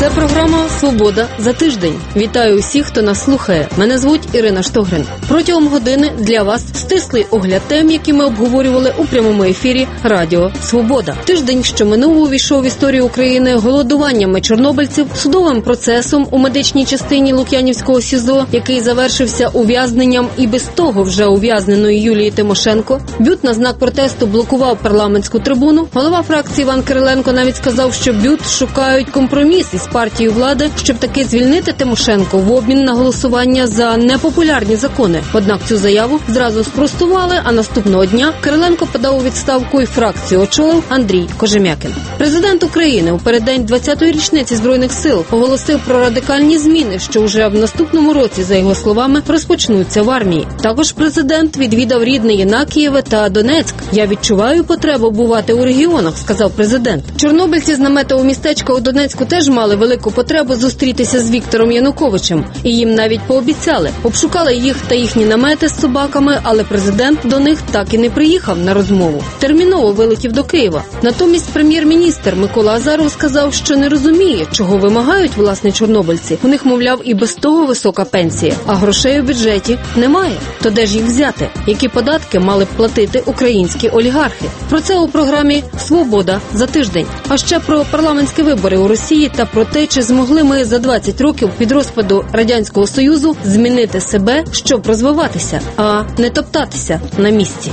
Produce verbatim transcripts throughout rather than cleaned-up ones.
Це програма «Свобода за тиждень». Вітаю усіх, хто нас слухає. Мене звуть Ірина Штогрин. Протягом години для вас стислий огляд тем, які ми обговорювали у прямому ефірі Радіо Свобода. Тиждень, що минув, увійшов в історію України голодуваннями чорнобильців, судовим процесом у медичній частині Лук'янівського СІЗО, який завершився ув'язненням і без того вже ув'язненої Юлії Тимошенко. БЮТ на знак протесту блокував парламентську трибуну. Голова фракції Іван Кириленко навіть сказав, що БЮТ шукають компроміс із партією влади, щоб таки звільнити Тимошенко в обмін на голосування за непопулярні закони. Однак цю заяву зразу спростували, а наступного дня Кириленко подав у відставку і фракцію очолив Андрій Кожем'якін. Президент України у переддень двадцятої річниці Збройних сил оголосив про радикальні зміни, що вже в наступному році, за його словами, розпочнуться в армії. Також президент відвідав рідне Єнакієве та Донецьк. «Я відчуваю потребу бувати у регіонах», – сказав президент. Чорнобильці з наметового містечка у Донецьку теж мали велику потребу зустрітися з Віктором Януковичем. І їм навіть пообіцяли. Обшукали їх та їхні намети з собаками, але президент до них так і не приїхав на розмову. Терміново вилетів до Києва. Натомість прем'єр-міністр Микола Азаров сказав, що не розуміє, чого вимагають власне чорнобильці. У них, мовляв, і без того висока пенсія, а грошей у бюджеті немає. То де ж їх взяти? Які податки мали б платити українські олігархи? Про це у програмі «Свобода за тиждень». А ще про парламентські вибори у Росії та про те, чи змогли ми за двадцять років від розпаду Радянського Союзу змінити себе, щоб розвиватися, а не топтатися на місці.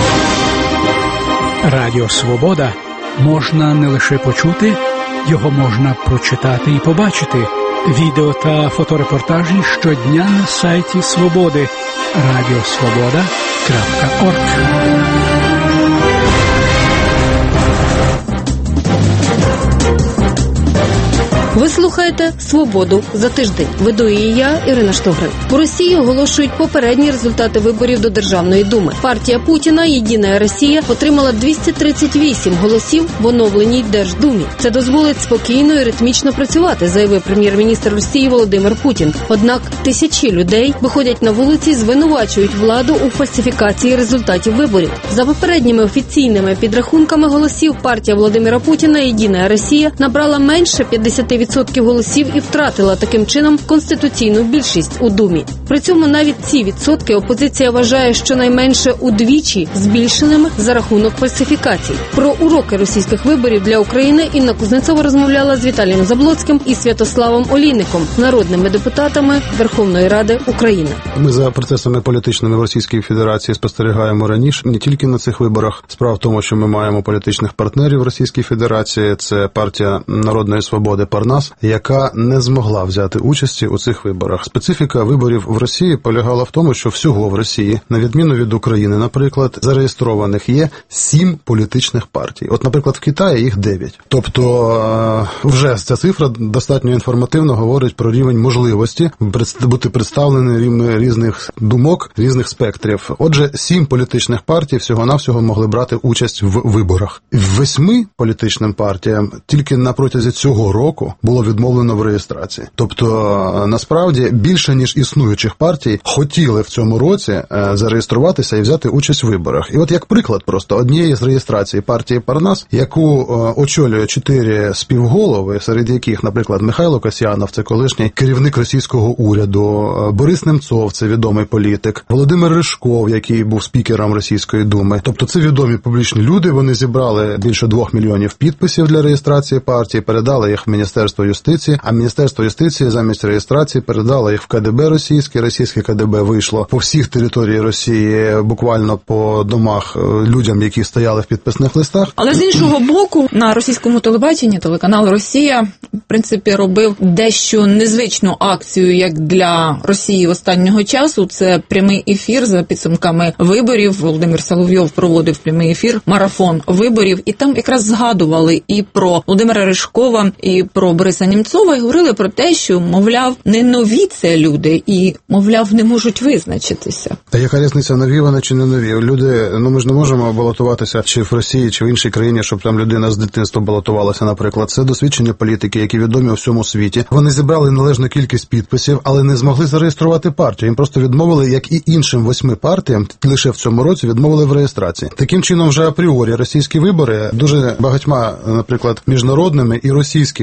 Радіо «Свобода» можна не лише почути, його можна прочитати і побачити. Відео та фоторепортажі щодня на сайті «Свободи» радіосвобода крапка орг. Ви слухаєте «Свободу за тиждень». Веду її я, Ірина Штогрин. У Росії оголошують попередні результати виборів до Державної думи. Партія Путіна «Єдина Росія» отримала двісті тридцять вісім голосів в оновленій Держдумі. Це дозволить спокійно і ритмічно працювати, заявив прем'єр-міністр Росії Володимир Путін. Однак тисячі людей виходять на вулиці і звинувачують владу у фальсифікації результатів виборів. За попередніми офіційними підрахунками голосів, партія Володимира Путіна «Єдина Росія» набрала менше п'ятдесят відсотків голосів і втратила таким чином конституційну більшість у Думі. При цьому навіть ці відсотки опозиція вважає щонайменше удвічі збільшеними за рахунок фальсифікацій. Про уроки російських виборів для України Інна Кузнецова розмовляла з Віталієм Заблоцьким і Святославом Олійником, народними депутатами Верховної Ради України. Ми за процесами політичними в Російській Федерації спостерігаємо раніше, не тільки на цих виборах. Справа в тому, що ми маємо політичних партнерів в Російській Федерації. Це партія Народної Свободи Парнас, яка не змогла взяти участі у цих виборах. Специфіка виборів в Росії полягала в тому, що всього в Росії, на відміну від України, наприклад, зареєстрованих є сім політичних партій. От, наприклад, в Китаї їх дев'ять. Тобто вже ця цифра достатньо інформативно говорить про рівень можливості бути представленими різних думок, різних спектрів. Отже, сім політичних партій всього-навсього могли брати участь в виборах. Восьми політичним партіям тільки на протязі цього року було відмовлено в реєстрації. Тобто, насправді, більше, ніж існуючих партій, хотіли в цьому році зареєструватися і взяти участь в виборах. І от як приклад просто однієї з реєстрацій партії Парнас, яку очолює чотири співголови, серед яких, наприклад, Михайло Касьянов, це колишній керівник російського уряду, Борис Немцов, це відомий політик, Володимир Ришков, який був спікером Російської думи. Тобто це відомі публічні люди, вони зібрали більше двох мільйонів підписів для реєстрації партії, передали їх в Міністерство юстиції, а Міністерство юстиції замість реєстрації передало їх в КДБ російське. Російське КДБ вийшло по всіх територіях Росії, буквально по домах людям, які стояли в підписних листах. Але з іншого боку, на російському телебаченні телеканал «Росія» в принципі робив дещо незвичну акцію, як для Росії останнього часу. Це прямий ефір за підсумками виборів. Володимир Соловйов проводив прямий ефір, марафон виборів, і там якраз згадували і про Володимира Ришкова, і про Бориса Німцова, і говорили про те, що, мовляв, не нові це люди, і, мовляв, не можуть визначитися. Та яка різниця, нові вони чи не нові? Люди, ну ми ж не можемо балотуватися чи в Росії, чи в іншій країні, щоб там людина з дитинства балотувалася, наприклад. Це досвідчені політики, які відомі у всьому світі. Вони зібрали належну кількість підписів, але не змогли зареєструвати партію. Їм просто відмовили, як і іншим восьми партіям, лише в цьому році відмовили в реєстрації. Таким чином, вже апріорі російські вибори дуже багатьма, наприклад, міжнародними і російськими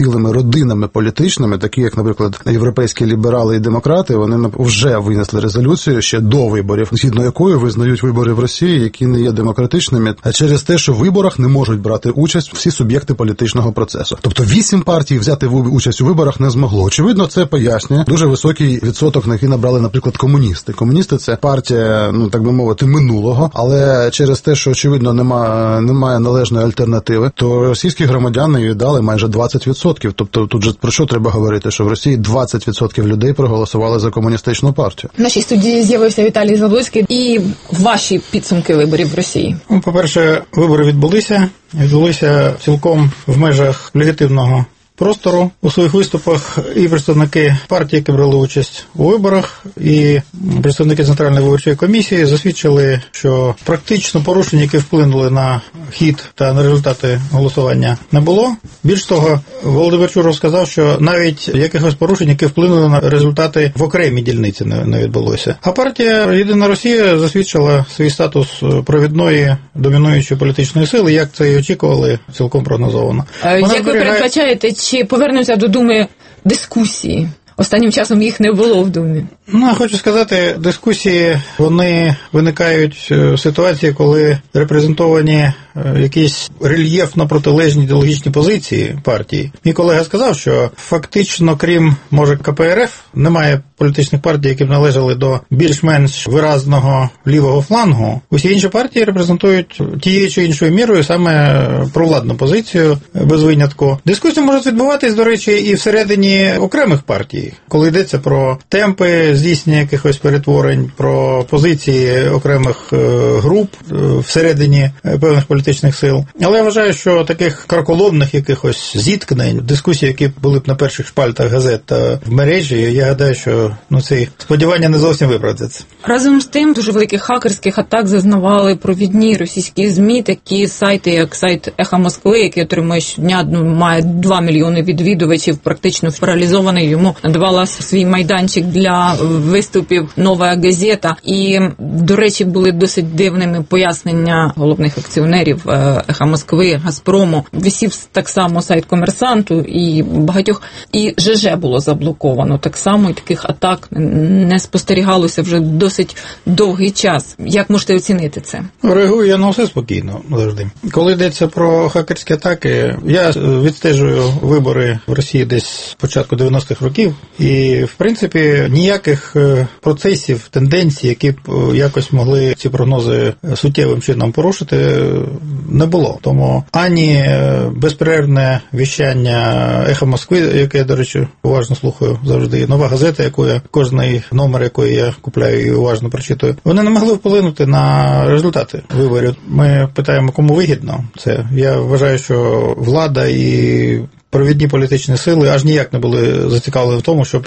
цілими родинами політичними, такі як, наприклад, європейські ліберали і демократи, вони вже винесли резолюцію ще до виборів, згідно якої визнають вибори в Росії, які не є демократичними, а через те, що в виборах не можуть брати участь всі суб'єкти політичного процесу. Тобто вісім партій взяти участь у виборах не змогло. Очевидно, це пояснює дуже високий відсоток, на який набрали, наприклад, комуністи. Комуністи – це партія, ну так би мовити, минулого, але через те, що, очевидно, немає, немає належної альтернативи, то російські громадяни віддали майже двадцять відсотків. Тобто тут же про що треба говорити, що в Росії двадцять відсотків людей проголосували за комуністичну партію. В нашій студії з'явився Віталій Заблоцький. І ваші підсумки виборів в Росії? Ну, по-перше, вибори відбулися. Відбулися цілком в межах легітимного простору. У своїх виступах і представники партії, які брали участь у виборах, і представники Центральної виборчої комісії засвідчили, що практично порушень, які вплинули на хід та на результати голосування, не було. Більш того, Володимир Чуров сказав, що навіть якихось порушень, які вплинули на результати в окремій дільниці, не відбулося. А партія «Єдина Росія» засвідчила свій статус провідної домінуючої політичної сили, як це і очікували, цілком прогнозовано. Вона як зберігає... ви передбачаєте, чи повернемося до Думи дискусії? Останнім часом їх не було в Думі. Ну, я хочу сказати, дискусії, вони виникають в ситуації, коли репрезентовані якісь рельєфно протилежні ідеологічні позиції партії. Мій колега сказав, що фактично, крім, може, ка пе ер еф, немає політичних партій, які б належали до більш-менш виразного лівого флангу. Усі інші партії репрезентують тією чи іншою мірою саме провладну позицію, без винятку. Дискусії можуть відбуватись, до речі, і всередині окремих партій, коли йдеться про темпи здійснення якихось перетворень, про позиції окремих груп всередині певних політичних сил. Але я вважаю, що таких карколомних якихось зіткнень, дискусій, які були б на перших шпальтах газет та в мережі, я гадаю, що ну, ці сподівання не зовсім виправдаться. Разом з тим, дуже великих хакерських атак зазнавали провідні російські ЗМІ, такі сайти, як сайт «Ехо Москви», який отримує щодня, ну, має два мільйони відвідувачів, практично паралізований, йому надавала свій майданчик для виступів «Нова газета». І, до речі, були досить дивними пояснення головних акціонерів «Ехо Москви», «Газпрому». Висів так само сайт «Комерсанту» і багатьох. І же же було заблоковано так само, і таких атак не спостерігалося вже досить довгий час. Як можете оцінити це? Реагую я на все спокійно завжди. Коли йдеться про хакерські атаки, я відстежую вибори в Росії десь з початку дев'яностих років, і, в принципі, ніяких процесів, тенденцій, які б якось могли ці прогнози суттєвим чином порушити, не було. Тому ані безперервне віщання «Ехо Москви», яке я, до речі, уважно слухаю завжди, «Нова газета», яку я, кожний номер якої я купляю і уважно прочитую, вони не могли вплинути на результати виборів. Ми питаємо, кому вигідно це. Я вважаю, що влада і провідні політичні сили аж ніяк не були зацікавлені в тому, щоб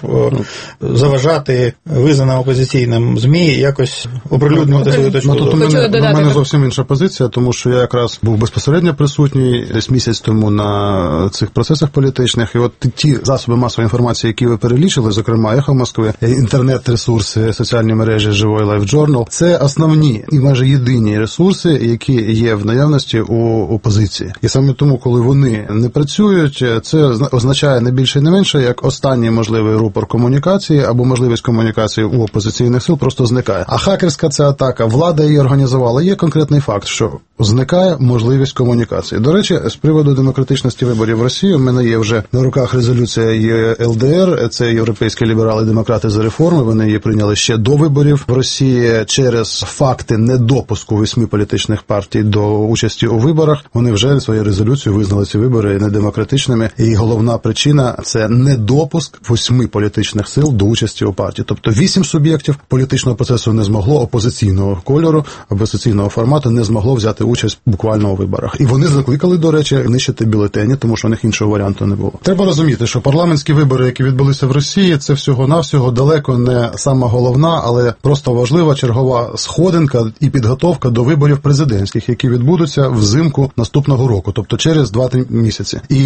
заважати визнаним опозиційним ЗМІ якось оприлюднювати свою точку зору. У мене, у мене зовсім інша позиція, тому що я якраз був безпосередньо присутній десь місяць тому на цих процесах політичних, і от ті засоби масової інформації, які ви перелічили, зокрема «Ехо Москви», інтернет-ресурси, соціальні мережі «Живой Life Journal», це основні і майже єдині ресурси, які є в наявності у опозиції. І саме тому, коли вони не працюють, це означає не більше і не менше, як останній можливий рупор комунікації або можливість комунікації у опозиційних сил просто зникає. А хакерська ця атака, влада її організувала. Є конкретний факт, що зникає можливість комунікації. До речі, з приводу демократичності виборів в Росії, у мене є вже на руках резолюція є ел де ер, це європейські ліберали-демократи за реформи, вони її прийняли ще до виборів в Росії через факти недопуску восьми політичних партій до участі у виборах. Вони вже своєю резолюцією визнали ці вибори недемократичними. І головна причина – це недопуск восьми політичних сил до участі у партії. Тобто вісім суб'єктів політичного процесу не змогло, опозиційного кольору, опозиційного формату не змогло взяти участь буквально у виборах. І вони закликали, до речі, нищити бюлетені, тому що у них іншого варіанту не було. Треба розуміти, що парламентські вибори, які відбулися в Росії, це всього-навсього далеко не сама головна, але просто важлива чергова сходинка і підготовка до виборів президентських, які відбудуться взимку наступного року, тобто через два-три місяці. І зрозуміло,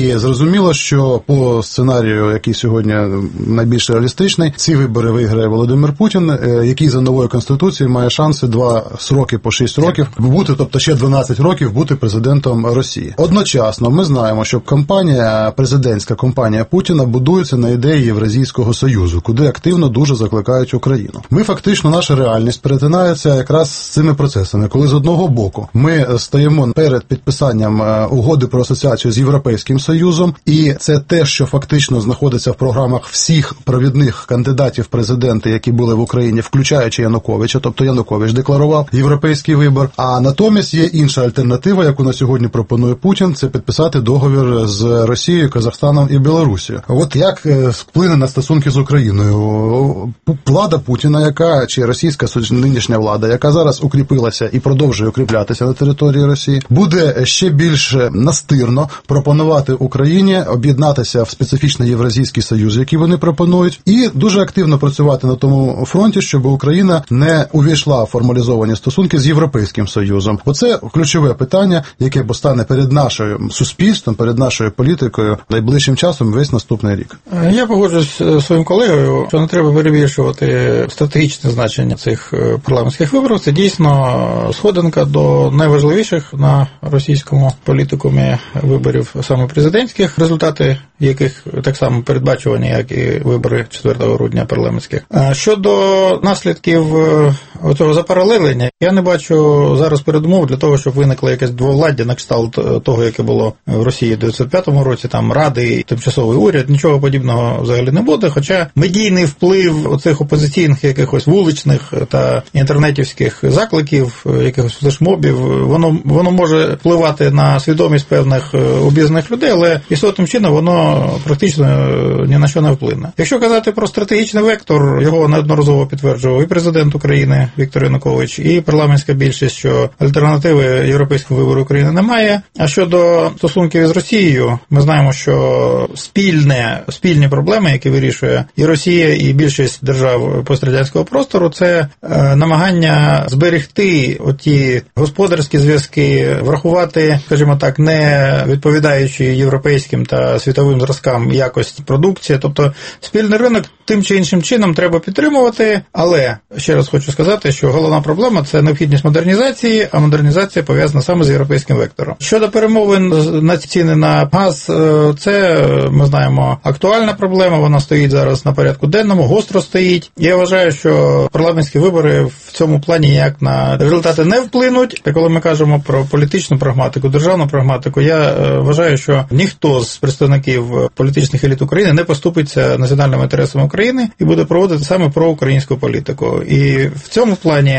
зрозуміло, що по сценарію, який сьогодні найбільш реалістичний, ці вибори виграє Володимир Путін, який за новою конституцією має шанси два сроки по шість років бути, тобто ще дванадцять років бути президентом Росії. Одночасно ми знаємо, що кампанія, президентська кампанія Путіна будується на ідеї Євразійського Союзу, куди активно дуже закликають Україну. Ми фактично, наша реальність перетинається якраз з цими процесами, коли з одного боку ми стоїмо перед підписанням угоди про асоціацію з Європейським Союзом, і це те, що фактично знаходиться в програмах всіх провідних кандидатів в президенти, які були в Україні, включаючи Януковича, тобто Янукович декларував європейський вибір, а натомість є інша альтернатива, яку на сьогодні пропонує Путін, це підписати договір з Росією, Казахстаном і Білорусією. От як вплине на стосунки з Україною? Влада Путіна, яка, чи російська нинішня влада, яка зараз укріпилася і продовжує укріплятися на території Росії, буде ще більш настирно пропонувати Україні об'єднатися в специфічний Євразійський Союз, який вони пропонують, і дуже активно працювати на тому фронті, щоб Україна не увійшла в формалізовані стосунки з Європейським Союзом. Оце ключове питання, яке постане перед нашим суспільством, перед нашою політикою найближчим часом весь наступний рік. Я погоджуюсь з своїм колегою, що не треба перебільшувати стратегічне значення цих парламентських виборів. Це дійсно сходинка до найважливіших на російському політикумі виборів саме президентських, результати яких так само передбачувані, як і вибори четвертого грудня парламентських. Щодо наслідків цього запаралелення, я не бачу зараз передумов для того, щоб виникло якесь двовладдя на кшталт того, яке було в Росії в дев'ятсот п'ятому році, там ради, тимчасовий уряд, нічого подібного взагалі не буде, хоча медійний вплив оцих опозиційних якихось вуличних та інтернетівських закликів, якихось флешмобів, воно, воно може впливати на свідомість певних обізнаних людей, але істотним чином воно практично ні на що не вплине. Якщо казати про стратегічний вектор, його неодноразово підтверджував і президент України Віктор Янукович, і парламентська більшість, що альтернативи європейському вибору України немає. А щодо стосунків із Росією, ми знаємо, що спільне, спільні проблеми, які вирішує і Росія, і більшість держав пострадянського простору, це намагання зберегти оті господарські зв'язки, врахувати, скажімо так, не відповідаючи європейським та світовим зразкам якості продукції. Тобто спільний ринок тим чи іншим чином треба підтримувати, але ще раз хочу сказати, що головна проблема – це необхідність модернізації, а модернізація пов'язана саме з європейським вектором. Щодо перемовин на ціни на газ, це, ми знаємо, актуальна проблема, вона стоїть зараз на порядку денному, гостро стоїть. Я вважаю, що парламентські вибори в цьому плані ніяк на результати не вплинуть. Та коли ми кажемо про політичну прагматику, державну прагматику, я вважаю, що ніхто з представників політичних еліт України не поступиться національним інтересам України і буде проводити саме проукраїнську політику. І в цьому плані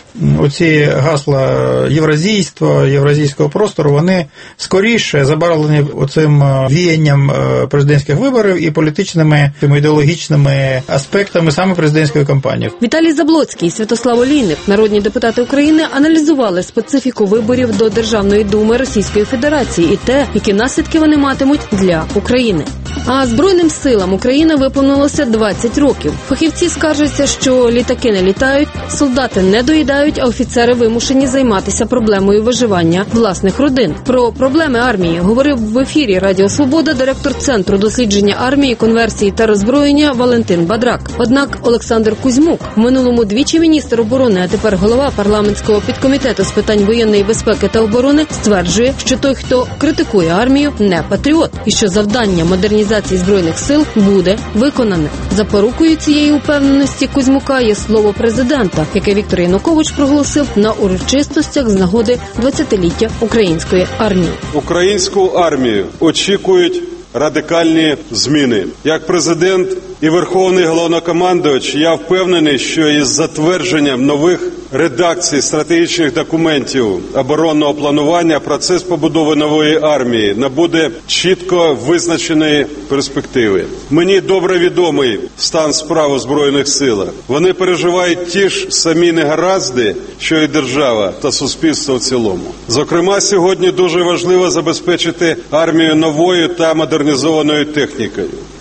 оці гасла євразійства, євразійського простору, вони скоріше забарвлені оцим віянням президентських виборів і політичними, ідеологічними аспектами саме президентської кампанії. Віталій Заблоцький, Святослав Олійник, народні депутати України аналізували специфіку виборів до Державної думи Російської Федерації і те, які наслідки вони матимуть для України. А Збройним силам України виповнилося двадцять років. Фахівці скаржаться, що літаки не літають, солдати не доїдають, а офіцери вимушені займатися проблемою виживання власних родин. Про проблеми армії говорив в ефірі Радіо Свобода директор Центру дослідження армії, конверсії та роззброєння Валентин Бадрак. Однак Олександр Кузьмук, в минулому двічі міністр оборони, а тепер голова парламентського підкомітету з питань воєнної безпеки та оборони, стверджує, що той, хто критикує армію, не патріот, і що завдання модернізації Збройних сил буде виконане. Запорукою цієї упевненості Кузьмука є слово президента, яке Віктор Янукович проголосив на урочистостях з нагоди двадцятиліття української армії. Українську армію очікують радикальні зміни. Як президент і Верховний Головнокомандувач, я впевнений, що із затвердженням нових редакцій стратегічних документів оборонного планування процес побудови нової армії набуде чітко визначеної перспективи. Мені добре відомий стан справ у Збройних силах. Вони переживають ті ж самі негаразди, що і держава та суспільство в цілому. Зокрема, сьогодні дуже важливо забезпечити армію новою та модернізованою технікою.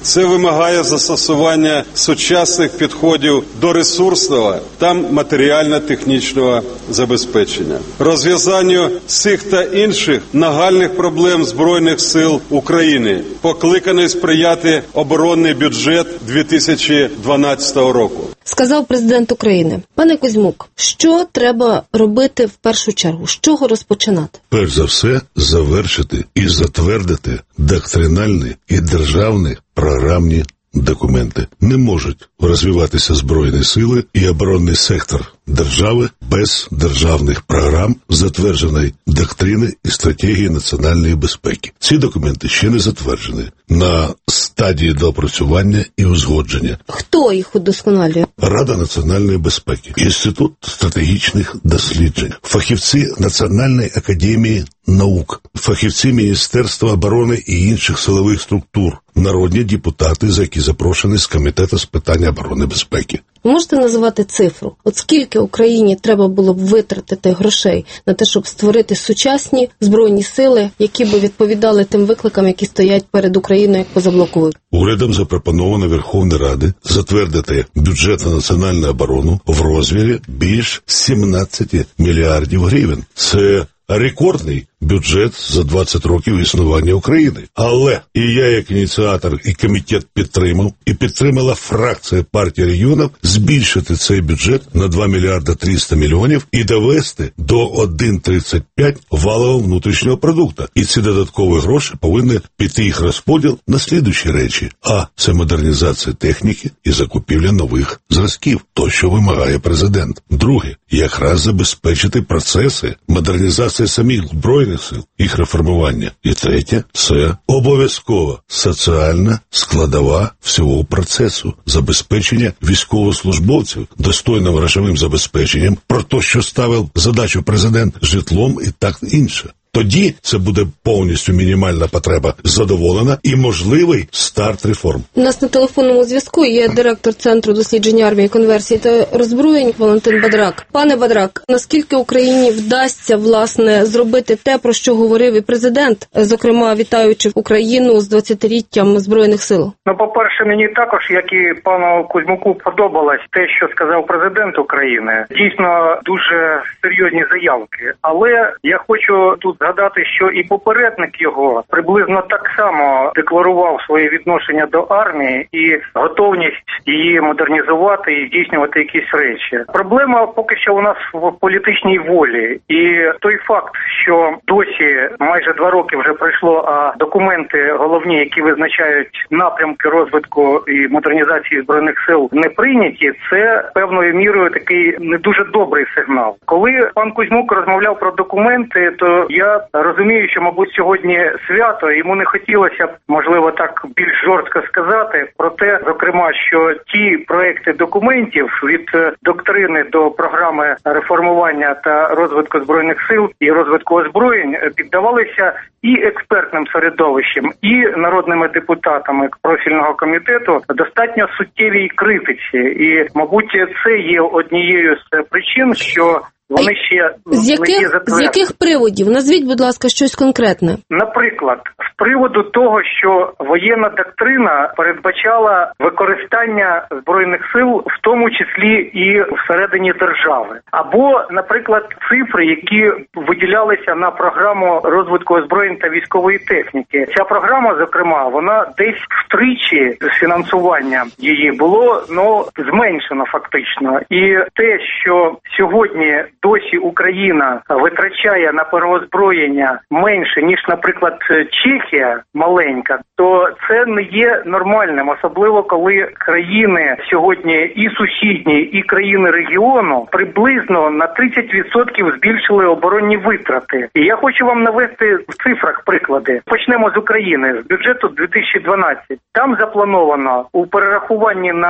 Це вимагає застосування сучасних підходів до ресурсного та матеріально-технічного забезпечення. Розв'язанню цих та інших нагальних проблем Збройних сил України покликаний сприяти оборонний бюджет дві тисячі дванадцятого року. Сказав президент України. Пане Кузьмук, що треба робити в першу чергу? З чого розпочинати? Перш за все, завершити і затвердити доктринальні і державні програмні документи. Не можуть розвиватися Збройні сили і оборонний сектор держави без державних програм, затвердженої доктрини і стратегії національної безпеки. Ці документи ще не затверджені, на стадії доопрацювання і узгодження. Хто їх удосконалює? Рада національної безпеки, Інститут стратегічних досліджень, фахівці Національної академії наук, фахівці Міністерства оборони і інших силових структур, народні депутати, за які запрошені з Комітету з питань оборони і безпеки. Можете називати цифру? От скільки Україні треба було б витратити грошей на те, щоб створити сучасні збройні сили, які би відповідали тим викликам, які стоять перед Україною як позаблоковою? Урядом запропоновано Верховній Раді затвердити бюджет на національну оборону в розмірі більш сімнадцять мільярдів гривень. Це рекордний бюджет за двадцять років існування України. Але і я, як ініціатор, і комітет підтримав, і підтримала фракція партії регіонів збільшити цей бюджет на два мільярди триста мільйонів і довести до один цілих тридцять п'ять валового внутрішнього продукту. І ці додаткові гроші повинні піти їх розподіл на слідуючі речі. А це модернізація техніки і закупівля нових зразків, то, що вимагає президент. Друге, якраз забезпечити процеси модернізації самих збройних сил, їх реформування. І третє, це обов'язкова соціальна складова всього процесу, забезпечення військовослужбовців достойним грошовим забезпеченням, про те, що ставив задачу президент, житлом і так інше. Тоді це буде повністю мінімальна потреба задоволена і можливий старт реформ. У нас на телефонному зв'язку є директор Центру дослідження армії, конверсії та роззброєнь Валентин Бадрак. Пане Бадрак, наскільки Україні вдасться, власне, зробити те, про що говорив і президент, зокрема, вітаючи Україну з двадцятиріччям Збройних сил? Ну, по-перше, мені також, як і пану Кузьмуку, подобалось те, що сказав президент України. Дійсно, дуже серйозні заявки. Але я хочу тут згадати, що і попередник його приблизно так само декларував своє відношення до армії і готовність її модернізувати і здійснювати якісь речі. Проблема поки що у нас в політичній волі. І той факт, що досі майже два роки вже пройшло, а документи головні, які визначають напрямки розвитку і модернізації Збройних сил, не прийняті, це певною мірою такий не дуже добрий сигнал. Коли пан Кузьмук розмовляв про документи, то я розумію, що, мабуть, сьогодні свято, йому не хотілося б, можливо, так більш жорстко сказати, про те, зокрема, що ті проекти документів від доктрини до програми реформування та розвитку Збройних сил і розвитку озброєнь піддавалися і експертним середовищем, і народними депутатами профільного комітету достатньо суттєвій критиці. І, мабуть, це є однією з причин, що вони ще з яких, з яких приводів? Назвіть, будь ласка, щось конкретне. Наприклад, з приводу того, що воєнна доктрина передбачала використання Збройних сил, в тому числі і всередині держави. Або, наприклад, цифри, які виділялися на програму розвитку озброєнь та військової техніки. Ця програма, зокрема, вона десь втричі фінансування її було, ну, зменшено фактично. І те, що сьогодні досі Україна витрачає на переозброєння менше, ніж, наприклад, Чехія маленька, то це не є нормальним, особливо коли країни сьогодні і сусідні, і країни регіону приблизно на тридцять відсотків збільшили оборонні витрати. І я хочу вам навести в цифрах приклади. Почнемо з України, з бюджету дві тисячі дванадцятого. Там заплановано у перерахуванні на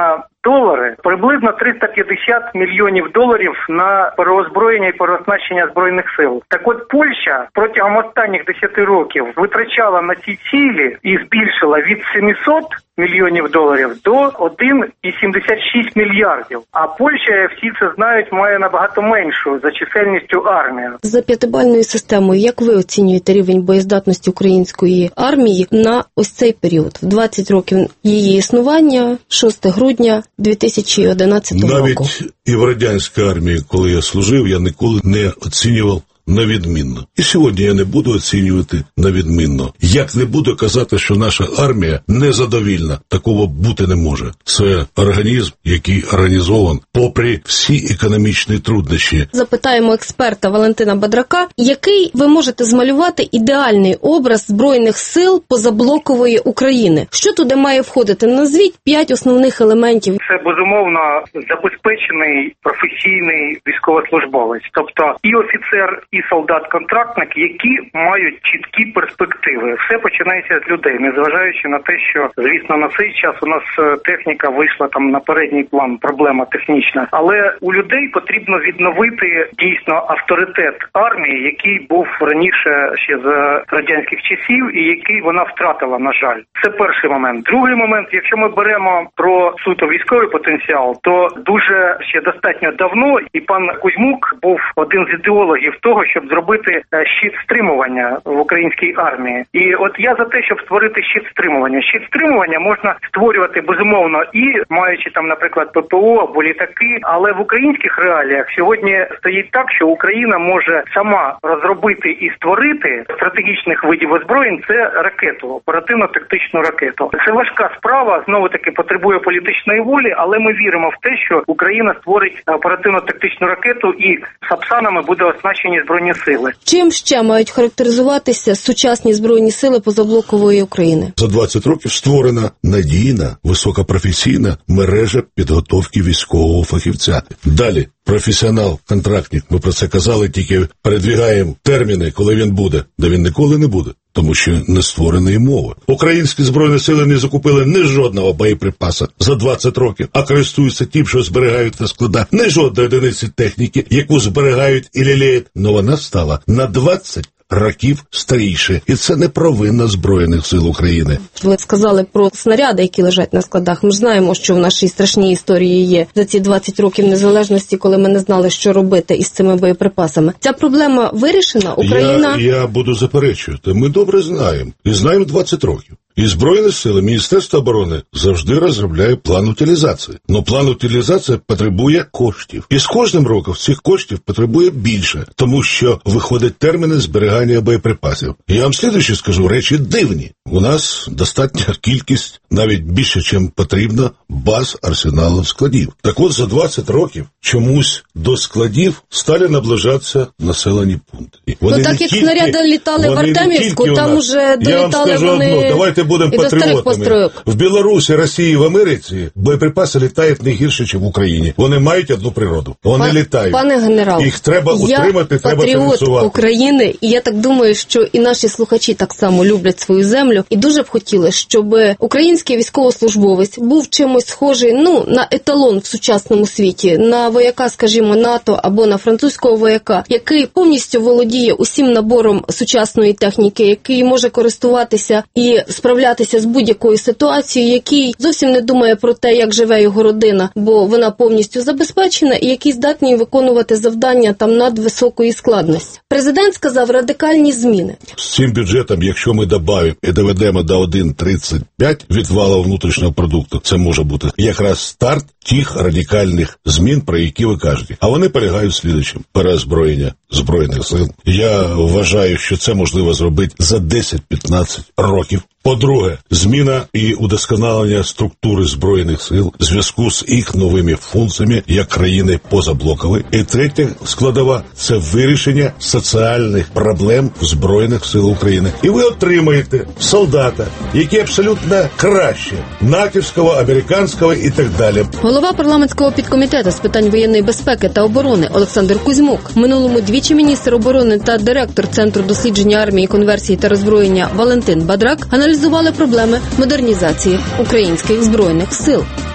долари, приблизно триста п'ятдесят мільйонів доларів на переозброєння і переоснащення Збройних сил. Так от Польща протягом останніх десяти років витрачала на ці цілі і збільшила від сімсот мільйонів доларів до один цілих сімдесят шість мільярдів. А Польща, всі це знають, має набагато меншу за чисельністю армію. За п'ятибальною системою, як ви оцінюєте рівень боєздатності української армії на ось цей період? В двадцять років її існування, шостого грудня дві тисячі одинадцятого Навіть року. Навіть і в радянській армії, коли я служив, я ніколи не оцінював на відмінно. І сьогодні я не буду оцінювати на відмінно. Як не буду казати, що наша армія незадовільна. Такого бути не може. Це організм, який організован попри всі економічні труднощі. Запитаємо експерта Валентина Бадрака, який ви можете змалювати ідеальний образ Збройних сил позаблокової України. Що туди має входити? Назвіть п'ять основних елементів. Це, безумовно, забезпечений професійний військовослужбовець. Тобто і офіцер, і солдат-контрактник, які мають чіткі перспективи. Все починається з людей, незважаючи на те, що, звісно, на цей час у нас техніка вийшла там на передній план, проблема технічна. Але у людей потрібно відновити дійсно авторитет армії, який був раніше ще за радянських часів і який вона втратила, на жаль. Це перший момент. Другий момент, якщо ми беремо про суто військовий потенціал, то дуже ще достатньо давно і пан Кузьмук був один з ідеологів того, щоб зробити щит стримування в українській армії. І от я за те, щоб створити щит стримування. Щит стримування можна створювати, безумовно, і маючи там, наприклад, ППО або літаки, але в українських реаліях сьогодні стоїть так, що Україна може сама розробити і створити стратегічних видів озброєнь – це ракету, оперативно-тактичну ракету. Це важка справа, знову-таки потребує політичної волі, але ми віримо в те, що Україна створить оперативно-тактичну ракету і сапсанами буде оснащені Збройні сили. Чим ще мають характеризуватися сучасні Збройні сили позаблокової України? За двадцять років створена надійна, високопрофесійна мережа підготовки військового фахівця. Далі професіонал-контрактник, ми про це казали, тільки передвігаємо терміни, коли він буде. Да він ніколи не буде, тому що не створеної мови. Українські Збройні сили не закупили ні жодного боєприпаса за двадцять років, а користуються тим, що зберігають на складах, ні жодної одиниці техніки, яку зберігають і лілеють. Но вона стала на двадцять років старіше. І це не провина Збройних сил України. Ви сказали про снаряди, які лежать на складах. Ми ж знаємо, що в нашій страшній історії є за ці двадцять років незалежності, коли ми не знали, що робити із цими боєприпасами. Ця проблема вирішена? Україна... Я, я буду заперечувати. Ми добре знаємо. І знаємо двадцять років. І Збройні сили, Міністерство оборони завжди розробляє план утилізації. Но план утилізації потребує коштів. І з кожним роком цих коштів потребує більше, тому що виходять терміни зберігання боєприпасів. Я вам слідуючи скажу, речі дивні. У нас достатня кількість, навіть більше, ніж потрібно, баз арсеналів складів. Так от за двадцять років чомусь до складів стали наближатися населені пункти. Вони ну так як тільки, снаряди літали в Артемівську, там уже долітали вони одно, давайте будемо патріотами. В Білорусі, Росії, в Америці боєприпаси літають не гірше, ніж в Україні. Вони мають одну природу. Вони Пан, літають. Пане генерал, їх треба утримати, треба фінансувати. Я патріот України, і я так думаю, що і наші слухачі так само люблять свою землю. І дуже б хотіли, щоб український військовослужбовець був чимось схожий, ну, на еталон в сучасному світі, на вояка, скажімо, НАТО або на французького вояка, який повністю володіє усім набором сучасної техніки, який може користуватися і справлятися з будь-якою ситуацією, який зовсім не думає про те, як живе його родина, бо вона повністю забезпечена, і який здатний виконувати завдання там надвисокої складності. Президент сказав радикальні зміни. З цим бюджетом, якщо ми додаємо і доведемо до один цілих тридцять п'ять від валового внутрішнього продукту, це може бути якраз старт тих радикальних змін, про які ви кажете. А вони полягають в слідчим. Переозброєння Збройних сил. Я вважаю, що це можливо зробити за десять-п'ятнадцять років. По-друге, зміна і удосконалення структури Збройних сил в зв'язку з їх новими функціями як країни позаблокової. І третя складова – це вирішення соціальних проблем Збройних сил України. І ви отримаєте солдата, який абсолютно краще натівського, американського і так далі. Голова парламентського підкомітету з питань воєнної безпеки та оборони Олександр Кузьмук, в минулому двічі міністр оборони та директор Центру дослідження армії, конверсії та роззброєння Валентин Бадрак аналізували проблеми модернізації українських Збройних сил.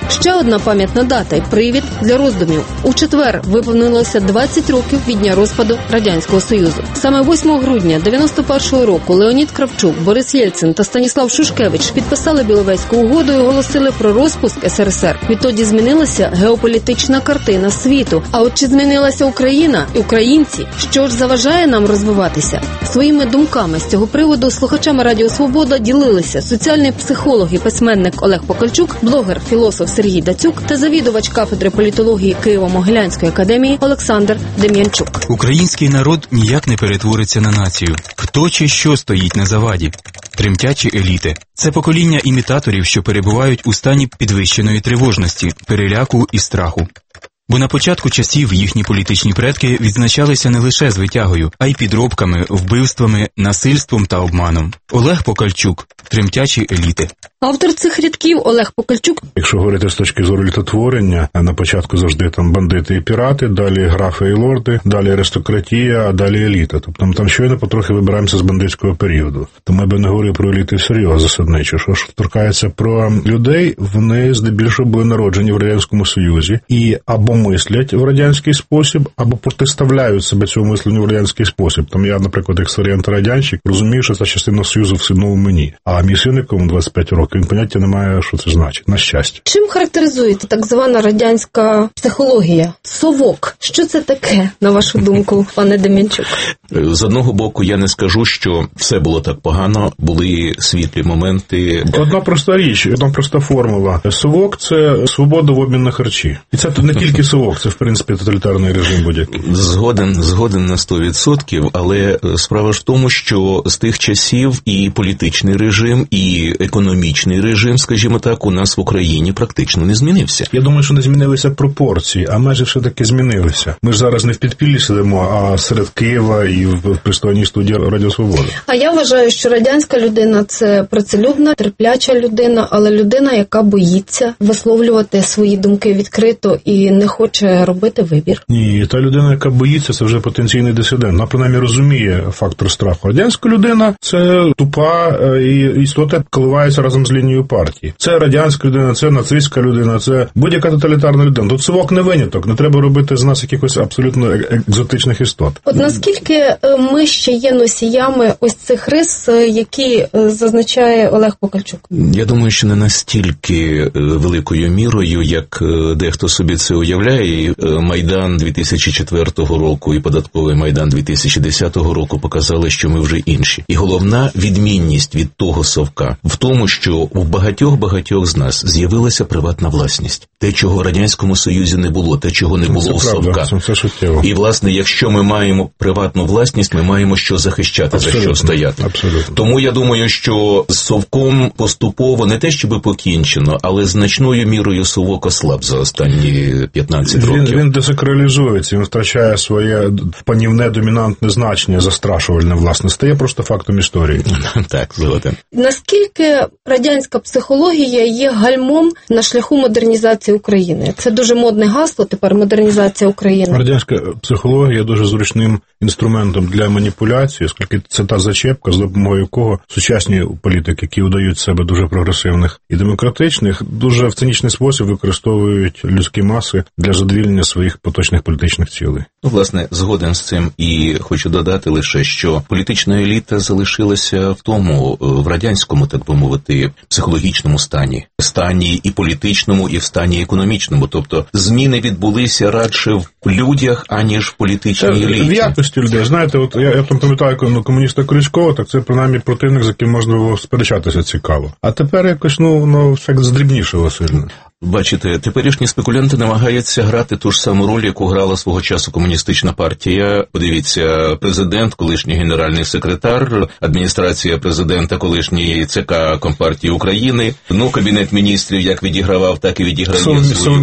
Ще одна пам'ятна дата і привід для роздумів. У четвер виповнилося двадцять років від дня розпаду Радянського Союзу. Саме восьмого грудня дев'яносто першого року Леонід Кравчук, Борис Єльцин та Станіслав Шушкевич підписали Біловезьку угоду і оголосили про розпуск ес ер ес ер. Відтоді змінилася геополітична картина світу. А от чи змінилася Україна і українці? Що ж заважає нам розвиватися? Своїми думками з цього приводу слухачами Радіо Свобода ділилися соціальний психолог і письменник Олег Покальчук, блогер, філософ Сергій Дацюк та завідувач кафедри політології Києво-Могилянської академії Олександр Дем'янчук. Український народ ніяк не перетвориться на націю. Хто чи що стоїть на заваді? Тремтячі еліти. Це покоління імітаторів, що перебувають у стані підвищеної тривожності, переляку і страху. Бо на початку часів їхні політичні предки відзначалися не лише звитягою, а й підробками, вбивствами, насильством та обманом. Олег Покальчук. Тремтячі еліти. Автор цих рядків Олег Покальчук. Якщо говорити з точки зору літотворення, на початку завжди там бандити і пірати, далі графи і лорди, далі аристократія, а далі еліта. Тобто ми там щойно потрохи вибираємося з бандитського періоду. Тому я би не говорив про еліти всерйоз засадничо. Що ж торкається про людей, вони здебільшого були народжені в Радянському Союзі і або мислять в радянський спосіб, або протиставляють себе цьому мисленню в радянський спосіб. Там я, наприклад, як старий антирадянщик, розумію, що ця частина Союзу все одно в мені. А мій син, якому двадцять п'ять років, він поняття не має, що це значить, на щастя. Чим характеризується так звана радянська психологія? Совок. Що це таке, на вашу думку, пане Дем'янчук? З одного боку, я не скажу, що все було так погано, були світлі моменти. Одна проста річ, одна проста формула. Совок – це свобода в обмін на харчі. І це не тільки совок, це, в принципі, тоталітарний режим будь-який. Згоден, згоден на сто відсотків, але справа ж в тому, що з тих часів і політичний режим, і економічний режим, скажімо так, у нас в Україні практично не змінився. Я думаю, що не змінилися пропорції, а майже все-таки змінилися. Ми ж зараз не в підпіллі сидимо, а серед Києва і в пристойній студії Радіо Свобода. А я вважаю, що радянська людина – це працелюбна, терпляча людина, але людина, яка боїться висловлювати свої думки відкрито і не хоче робити вибір. Ні, та людина, яка боїться, це вже потенційний дисидент. Вона, принаймні, розуміє фактор страху. Радянська людина – це тупа і істота коливається разом з лінією партії. Це радянська людина, це нацистська людина, це будь-яка тоталітарна людина. Тут совок не виняток, не треба робити з нас якихось абсолютно екзотичних істот. От наскільки ми ще є носіями ось цих рис, які зазначає Олег Покальчук? Я думаю, що не настільки великою мірою, як дехто собі це уявляє. Майдан дві тисячі четвертого року і податковий Майдан дві тисячі десятого року показали, що ми вже інші. І головна відмінність від того совка в тому, що у багатьох-багатьох з нас з'явилася приватна власність. Те, чого в Радянському Союзі не було, те, чого не було це у правда, совка. це суттєво. І, власне, якщо ми маємо приватну власність, ми маємо що захищати, абсолютно, за що стояти. Абсолютно. Тому я думаю, що з совком поступово не те, щоб покінчено, але значною мірою совок ослаб за останні п'ятнадцять він, років. Він десакралізується, він втрачає своє панівне домінантне значення, застрашувальне, власне, стає просто фактом історії. Так, згоден. Наскільки радянська психологія є гальмом на шляху модернізації України? Це дуже модне гасло тепер, модернізація України. Радянська психологія є дуже зручним інструментом для маніпуляції, оскільки це та зачепка, з допомогою якого сучасні політики, які удають себе дуже прогресивних і демократичних, дуже в цинічний спосіб використовують людські маси для задовільнення своїх поточних політичних цілей. Ну, власне, згоден з цим і хочу додати лише, що політична еліта залишилася в тому, в радянському, так би мовити, психологічному стані. Стані і політичному, і в стані економічному. Тобто зміни відбулися радше в людях, аніж в політичній еліті. В якості людей. Знаєте, от я, я там пам'ятаю, коли комуніста Крючкова, так це принаймні противник, з яким можна було сперечатися цікаво. А тепер якось, ну, ну все здрібнішало сильно. Бачите, теперішні спекулянти намагаються грати ту ж саму роль, яку грала свого часу комуністична партія. Подивіться, президент, колишній генеральний секретар, адміністрація президента, колишній ЦК Компартії України. Ну, Кабінет міністрів як відігравав, так і відіграє Сов, свою. Совмін.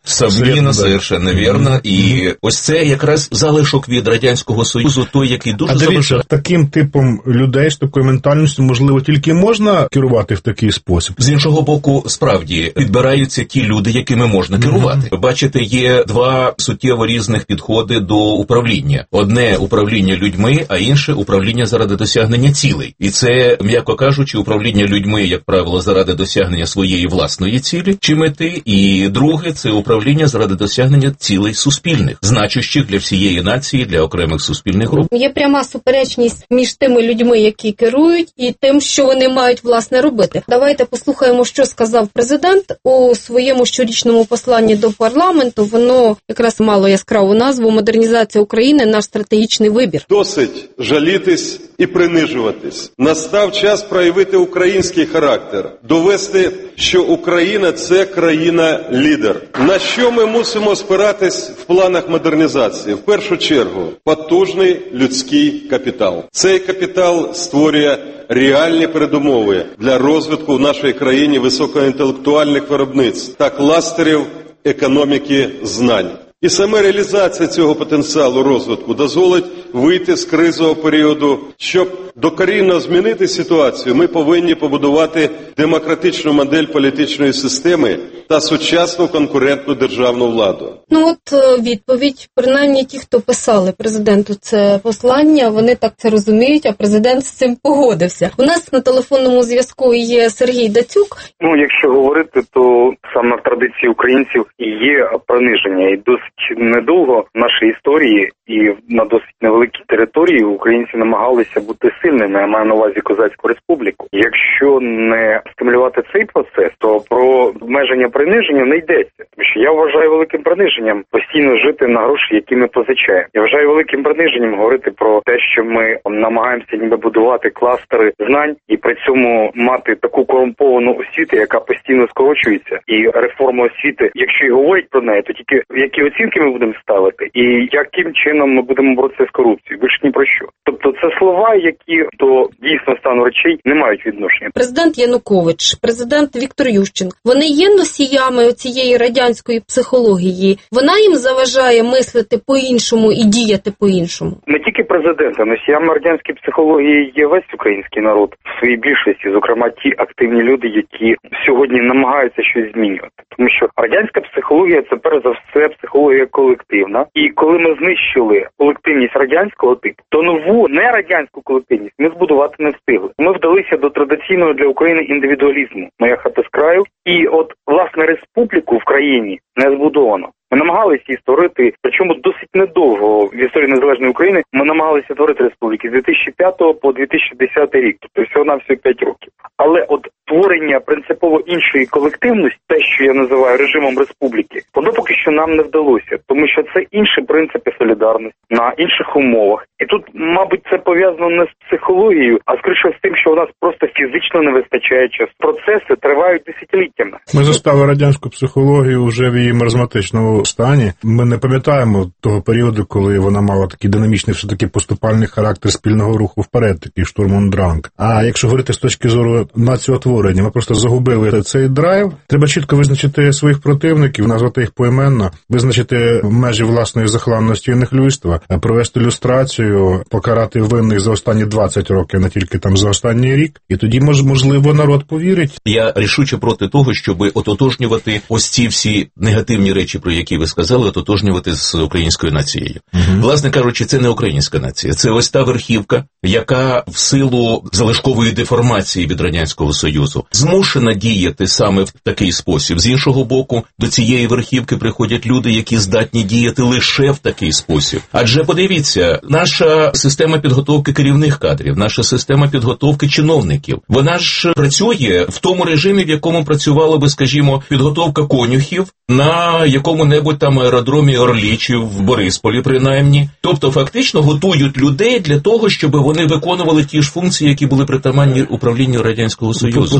Совміна, совершенно вірно. Mm-hmm. І ось це якраз залишок від Радянського Союзу, той, який дуже заважає. А дивіться, заважає. Таким типом людей з такою ментальністю, можливо, тільки можна керувати в такий спосіб? З іншого боку, справді, підбираються ті люди, якими можна керувати. Mm-hmm. Бачите, є два суттєво різних підходи до управління. Одне – управління людьми, а інше – управління заради досягнення цілей. І це, м'яко кажучи, управління людьми, як правило, заради досягнення своєї власної цілі чи мети. І друге – це управління заради досягнення цілей суспільних, значущих для всієї нації, для окремих суспільних груп. Є пряма суперечність між тими людьми, які керують, і тим, що вони мають, власне, робити. Давайте послухаємо, що сказав президент у своєму щорічному посланні до парламенту. Воно якраз мало яскраву назву «Модернізація України – наш стратегічний вибір». Досить жалітись і принижуватись. Настав час проявити український характер, довести, що Україна – це країна-лідер. На що ми мусимо спиратись в планах модернізації? В першу чергу, потужний людський капітал. Цей капітал створює реальні передумови для розвитку в нашій країні високоінтелектуальних виробництв та кластерів економіки знань. І саме реалізація цього потенціалу розвитку дозволить вийти з кризового періоду. Щоб докорінно змінити ситуацію, ми повинні побудувати демократичну модель політичної системи та сучасну конкурентну державну владу. Ну от відповідь, принаймні ті, хто писали президенту це послання, вони так це розуміють, а президент з цим погодився. У нас на телефонному зв'язку є Сергій Дацюк. Ну, якщо говорити, то саме в традиції українців і є приниження, і досить недовго в нашій історії і на досить невеликій території українці намагалися бути сильними, я маю на увазі Козацьку республіку. Якщо не стимулювати цей процес, то про обмеження приниження не йдеться. Тому що я вважаю великим приниженням постійно жити на гроші, які ми позичаємо. Я вважаю великим приниженням говорити про те, що ми намагаємося ніби будувати кластери знань і при цьому мати таку корумповану освіту, яка постійно скорочується. І реформа освіти, якщо і говорять про неї, то тільки які оцінки ми будемо ставити і яким чином ми будемо боротися з корупцією. Більше ні про що. Тобто це слова, які до дійсно стану речей не мають відношення. Президент Янукович, президент Віктор Ющенко, вони є носіями цієї радянської психології. Вона їм заважає мислити по-іншому і діяти по-іншому. Не тільки президент, а носіями радянської психології є весь український народ в своїй більшості, зокрема ті активні люди, які сьогодні намагаються щось змінювати. Тому що радянська психологія – це перш за все психологія колективна. І коли ми знищили колективність радянського типу, то нову нерадянську колективність ми збудувати не встигли. Ми вдалися до традиційного для України індивідуалізму. Моя хата з краю. І от, власне, республіку в країні не збудовано. Ми намагалися її створити, причому досить недовго в історії незалежної України ми намагалися створити республіки з дві тисячі п'ятого по дві тисячі десятий рік, тобто всього-навсього п'ять років. Але от створення принципово іншої колективності, те, що я називаю режимом республіки, воно поки що нам не вдалося, тому що це інші принципи солідарності на інших умовах. І тут, мабуть, це пов'язано не з психологією, а скоріше з тим, що у нас просто фізично не вистачає часу. Процеси тривають десятиліттями. Ми застали радянську психологію вже в її маразматичному стані. Ми не пам'ятаємо того періоду, коли вона мала такий динамічний, все-таки поступальний характер спільного руху вперед, такий штурм und Drang. А якщо говорити з точки зору націотворення, ми просто загубили цей драйв. Треба чітко визначити своїх противників, назвати їх поіменно, визначити межі власної захланності і нехлюйства, провести люстрацію, покарати винних за останні двадцять років, не тільки там за останній рік. І тоді, можливо, народ повірить. Я рішуче проти того, щоб ототожнювати ось ці всі негативні речі, про які ви сказали, ототожнювати з українською нацією. Угу. Власне кажучи, це не українська нація. Це ось та верхівка, яка в силу залишкової деформації від Радянського Союзу змушена діяти саме в такий спосіб. З іншого боку, до цієї верхівки приходять люди, які здатні діяти лише в такий спосіб. Адже подивіться, наша система підготовки керівних кадрів, наша система підготовки чиновників, вона ж працює в тому режимі, в якому працювала би, скажімо, підготовка конюхів на якому-небудь там аеродромі Орлі чи в Борисполі, принаймні. Тобто, фактично, готують людей для того, щоб вони виконували ті ж функції, які були притаманні управлінню Радянського Союзу.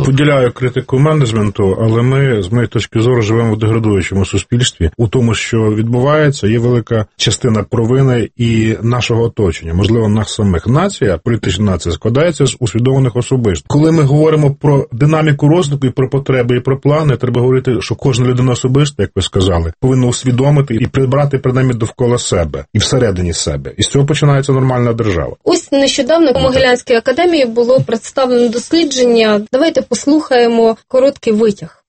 Поділяю критику менеджменту, але ми, з моєї точки зору, живемо в деградуючому суспільстві. У тому, що відбувається, є велика частина провини і нашого оточення, можливо, нас самих. Нація, політична нація, складається з усвідомлених особистостей. Коли ми говоримо про динаміку розвитку і про потреби, і про плани, треба говорити, що кожна людина особиста, як ви сказали, повинна усвідомити і прибрати принаймні довкола себе і всередині себе. І з цього починається нормальна держава. Ось нещодавно у Могилянській академії було представлено дослідження. Давайте послухаємо короткий витяг.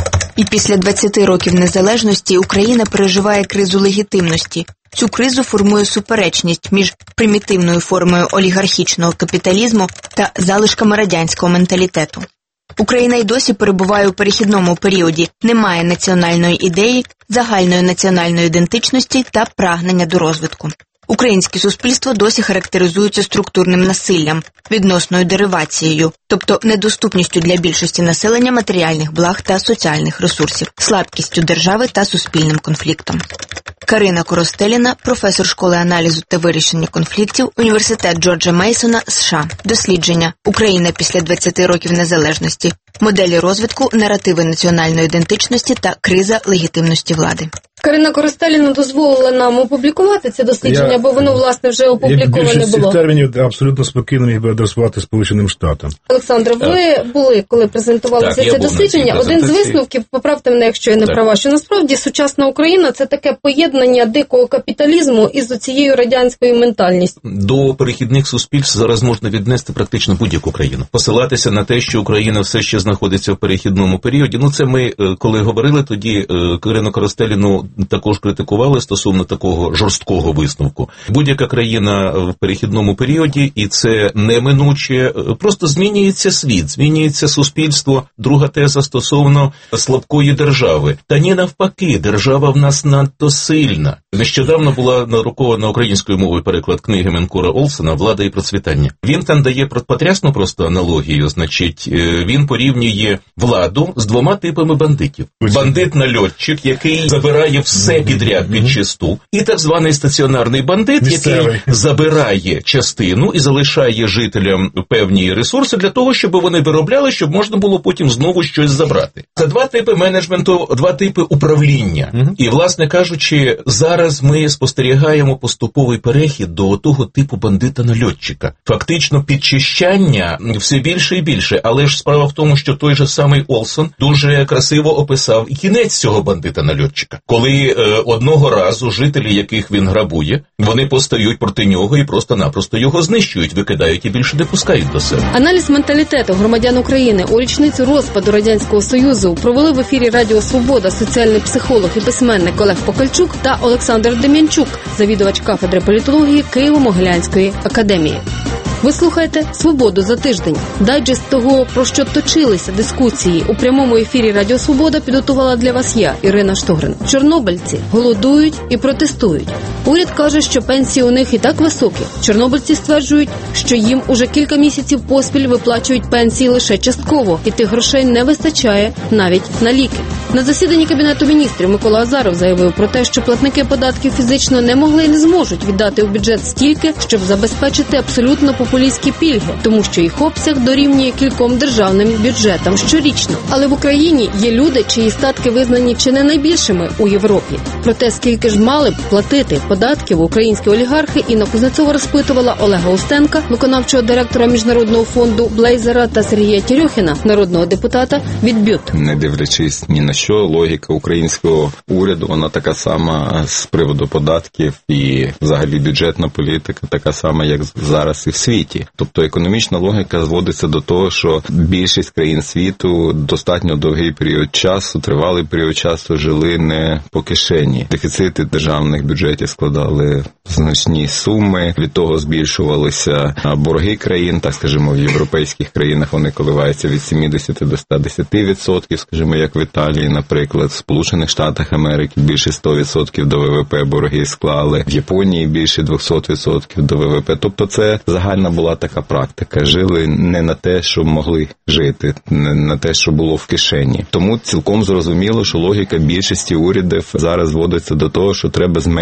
І після двадцяти років незалежності Україна переживає кризу легітимності. Цю кризу формує суперечність між примітивною формою олігархічного капіталізму та залишками радянського менталітету. Україна й досі перебуває у перехідному періоді, немає національної ідеї, загальної національної ідентичності та прагнення до розвитку. Українське суспільство досі характеризується структурним насиллям, відносною деривацією, тобто недоступністю для більшості населення матеріальних благ та соціальних ресурсів, слабкістю держави та суспільним конфліктом. Карина Коростеліна, професор школи аналізу та вирішення конфліктів, Університет Джорджа Мейсона, США. Дослідження «Україна після двадцяти років незалежності. Моделі розвитку, наративи національної ідентичності та криза легітимності влади». Карина Коростеліна дозволила нам опублікувати це дослідження, я, бо воно, власне, вже опубліковане було. Я було. термінів абсолютно спокійно міг би адресувати Сполученим Штатам. Олександр, ви були, коли презентувалося так, це дослідження. Один з висновків, поправте мене, якщо я не так. права, що насправді сучасна Україна – це таке поєднання дикого капіталізму із оцією радянською ментальністю. До перехідних суспільств зараз можна віднести практично будь-яку країну. Посилатися на те, що Україна все ще знаходиться в перехідному періоді. Ну, це ми, коли говорили тоді, Карину Коростеліну також критикували стосовно такого жорсткого висновку. Будь-яка країна в перехідному періоді, і це неминуче, просто змінюється світ, змінюється суспільство. Друга теза стосовно слабкої держави. Та ні, навпаки, держава в нас надто сильна. Нещодавно була надрукована українською мовою переклад книги Менкура Олсена «Влада і процвітання». Він там дає потрясну просто аналогію, значить, він порівнює владу з двома типами бандитів. Бандит-нальотчик, який забирає все підряд під чисту, і так званий стаціонарний бандит, Місцевий. який забирає частину і залишає жителям певні ресурси для того, щоб вони виробляли, щоб можна було потім знову щось забрати. Це два типи менеджменту, два типи управління. Угу. І, власне кажучи, зараз ми спостерігаємо поступовий перехід до того типу бандита-нальотчика. Фактично підчищання все більше і більше, але ж справа в тому, що той же самий Олсон дуже красиво описав і кінець цього бандита-нальотчика. Коли е, одного разу жителі, яких він грабує, вони постають проти нього і просто-напросто його знищують, викидають і більше не пускають до себе. Аналіз менталітету громадян України у річницю розпаду Радянського Союзу провели в ефірі Радіо Свобода соціальний психолог і письменник Олег Покальчук та Олександр Дем'янчук, завідувач кафедри політології Києво-Могилянської академії. Ви слухаєте «Свободу за тиждень». Дайджест того, про що точилися дискусії у прямому ефірі Радіо Свобода, підготувала для вас я, Ірина Штогрин. Чорнобильці голодують і протестують. Уряд каже, що пенсії у них і так високі. Чорнобильці стверджують, що їм уже кілька місяців поспіль виплачують пенсії лише частково, і тих грошей не вистачає навіть на ліки. На засіданні Кабінету міністрів Микола Азаров заявив про те, що платники податків фізично не могли і не зможуть віддати у бюджет стільки, щоб забезпечити абсолютно популістські пільги, тому що їх обсяг дорівнює кільком державним бюджетам щорічно. Але в Україні є люди, чиї статки визнані чи не найбільшими у Європі. Про те, скільки ж мали б платити податків українські олігархи, Інна Кузнецова розпитувала Олега Устенка, виконавчого директора Міжнародного фонду Блейзера, та Сергія Тірьохіна, народного депутата від БЮТ. Не дивлячись ні на що, логіка українського уряду, вона така сама з приводу податків і взагалі бюджетна політика така сама, як зараз і в світі. Тобто економічна логіка зводиться до того, що більшість країн світу достатньо довгий період часу, тривалий період часу жили не по кишені. Дефіцити державних бюджетів складали значні суми, від того збільшувалися борги країн, так скажімо, в європейських країнах вони коливаються від сімдесят до ста десяти відсотків, скажімо, як в Італії, наприклад, в Сполучених Штатах Америки більше сто відсотків до ВВП борги склали, в Японії більше двісті відсотків до ВВП. Тобто це загальна була така практика. Жили не на те, що могли жити, не на те, що було в кишені. Тому цілком зрозуміло, що логіка більшості урядів зараз зводиться до того, що треба зменшити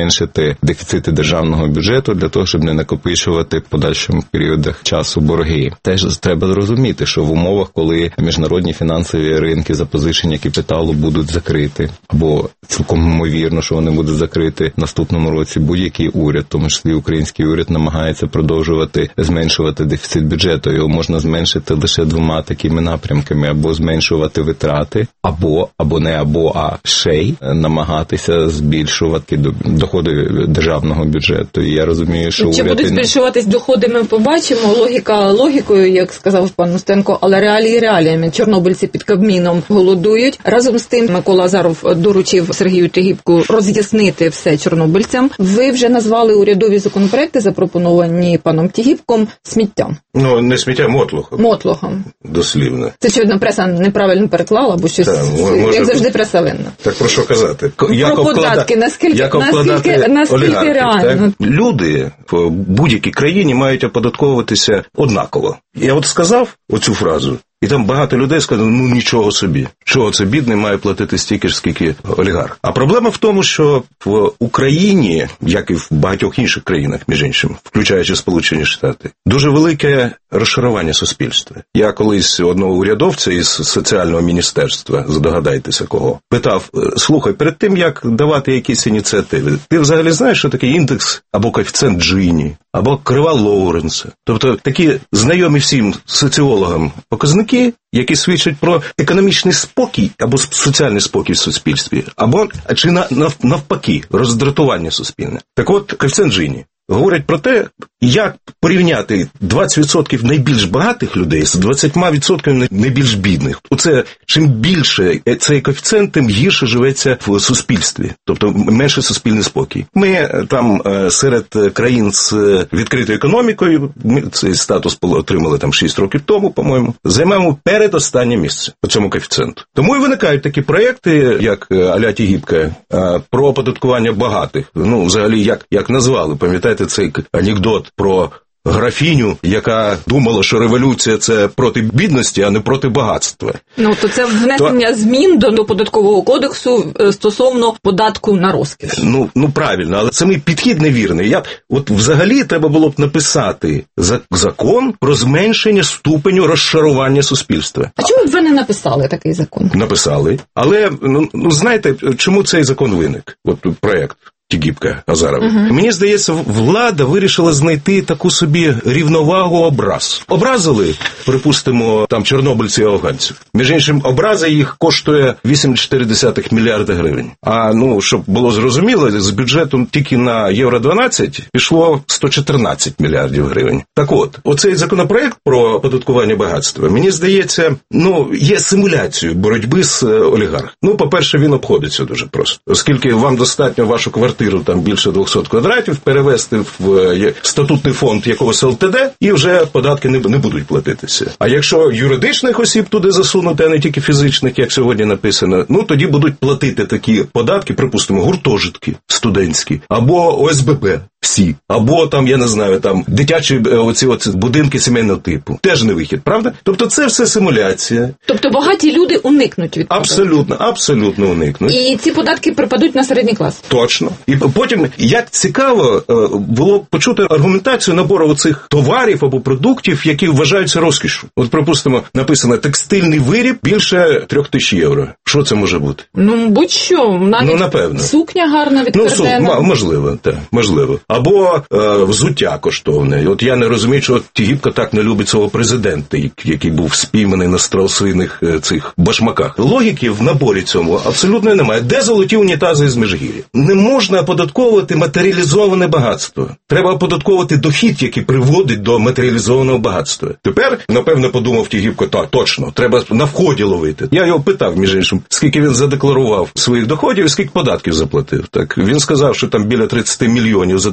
зменшувати дефіцити державного бюджету для того, щоб не накопичувати в подальшому періодах часу борги. Теж треба розуміти, що в умовах, коли міжнародні фінансові ринки запозичення капіталу будуть закриті, або цілком ймовірно, що вони будуть закриті в наступному році, будь-який уряд, тому числі український уряд, намагається продовжувати зменшувати дефіцит бюджету. Його можна зменшити лише двома такими напрямками: або зменшувати витрати, або, або не або, а ще й намагатися збільшувати доходи державного бюджету. І я розумію, що Чи уряд... будуть збільшуватись доходи, ми побачимо. Логіка логікою, як сказав пан Устенко, але реалії реаліями. Чорнобильці під Кабміном голодують. Разом з тим Микола Азаров доручив Сергію Тігіпку роз'яснити все чорнобильцям. Ви вже назвали урядові законопроекти, запропоновані паном Тігіпком, сміттям. Ну, не сміттям, мотлохом. Мотлохом. Дослівно. Це, очевидно, преса неправильно переклала, бо щось, так, може, як завжди, преса винна. Так про що казати? Про як податки, обклада... наскільки, як наскільки, наскільки реально. Так? Люди в будь-якій країні мають оподатковуватися однаково. Я от сказав оцю фразу, і там багато людей сказали, ну нічого собі, чого це бідний має платити стільки ж, скільки олігарх. А проблема в тому, що в Україні, як і в багатьох інших країнах, між іншим, включаючи Сполучені Штати, дуже велике розшарування суспільства. Я колись одного урядовця із соціального міністерства, здогадайтеся кого, питав, слухай, перед тим, як давати якісь ініціативи, ти взагалі знаєш, що таке індекс або коефіцієнт Джині, або крива Лоуренса? Тобто такі знайомі всім соціологам показники, які свідчать про економічний спокій або соціальний спокій в суспільстві, або чи навпаки роздратування суспільне. Так от, коефіцієнт Джині говорять про те, як порівняти двадцять відсотків найбільш багатих людей з двадцять відсотків найбільш бідних. Оце, чим більше цей коефіцієнт, тим гірше живеться в суспільстві, тобто менше суспільний спокій. Ми там серед країн з відкритою економікою, ми цей статус отримали там шість років тому, по-моєму, займаємо передостаннє місце по цьому коефіцієнту. Тому і виникають такі проекти, як а-ля Тігіпка, про оподаткування багатих. Ну, взагалі, як, як назвали, пам'ятаєте, цей анекдот про графіню, яка думала, що революція – це проти бідності, а не проти багатства. Ну, то це внесення то... змін до, до податкового кодексу стосовно податку на розкіш. Ну, ну правильно, але це мій підхід невірний. Я, от взагалі треба було б написати закон про зменшення ступеню розшарування суспільства. А чому б ви не написали такий закон? Написали. Але, ну, ну знаєте, чому цей закон виник? От проєкт. Тігіпка, Азарова. Uh-huh. Мені здається, влада вирішила знайти таку собі рівновагу образ. Образили, припустимо, там чорнобильців і афганців. Між іншим, образа їх коштує вісім цілих чотири десятих мільярда гривень. А, ну, щоб було зрозуміло, з бюджетом тільки на Євро дванадцять пішло сто чотирнадцять мільярдів гривень. Так от, оцей законопроект про оподаткування багатства, мені здається, ну, є симуляцією боротьби з олігархом. Ну, по-перше, він обходиться дуже просто. Оскільки вам достатньо вашу квартиру там більше двохсот квадратів, перевести в статутний фонд якогось ел те де, і вже податки не, не будуть платитися. А якщо юридичних осіб туди засунути, а не тільки фізичних, як сьогодні написано, ну тоді будуть платити такі податки, припустимо, гуртожитки студентські, або о ес бе пе всі, або там, я не знаю, там дитячі оці, оці будинки сімейного типу. Теж не вихід, правда? Тобто це все симуляція. Тобто багаті люди уникнуть від податків? Абсолютно, абсолютно уникнуть. І ці податки припадуть на середній клас? Точно. І потім, як цікаво було почути аргументацію набору оцих товарів або продуктів, які вважаються розкішю. От, припустимо, написано текстильний виріб більше трьох тисяч євро. Що це може бути? Ну, будь-що. Навіть ну, напевно. Сукня гарна відкрадена. Ну, су... можливо, так, можливо. Або е, взуття коштовне. От я не розумію, що Тігіпка так не любить свого президента, який був спійманий на страусиних е, цих башмаках. Логіки в наборі цьому абсолютно немає. Де золоті унітази із Межгір'я? Не можна оподатковувати матеріалізоване багатство. Треба оподатковувати дохід, який приводить до матеріалізованого багатства. Тепер, напевно, подумав Тігіпко, так, точно, треба на вході ловити. Я його питав, між іншим, скільки він задекларував своїх доходів і скільки податків заплатив. Так, він сказав, що там біля тридцять мільйонів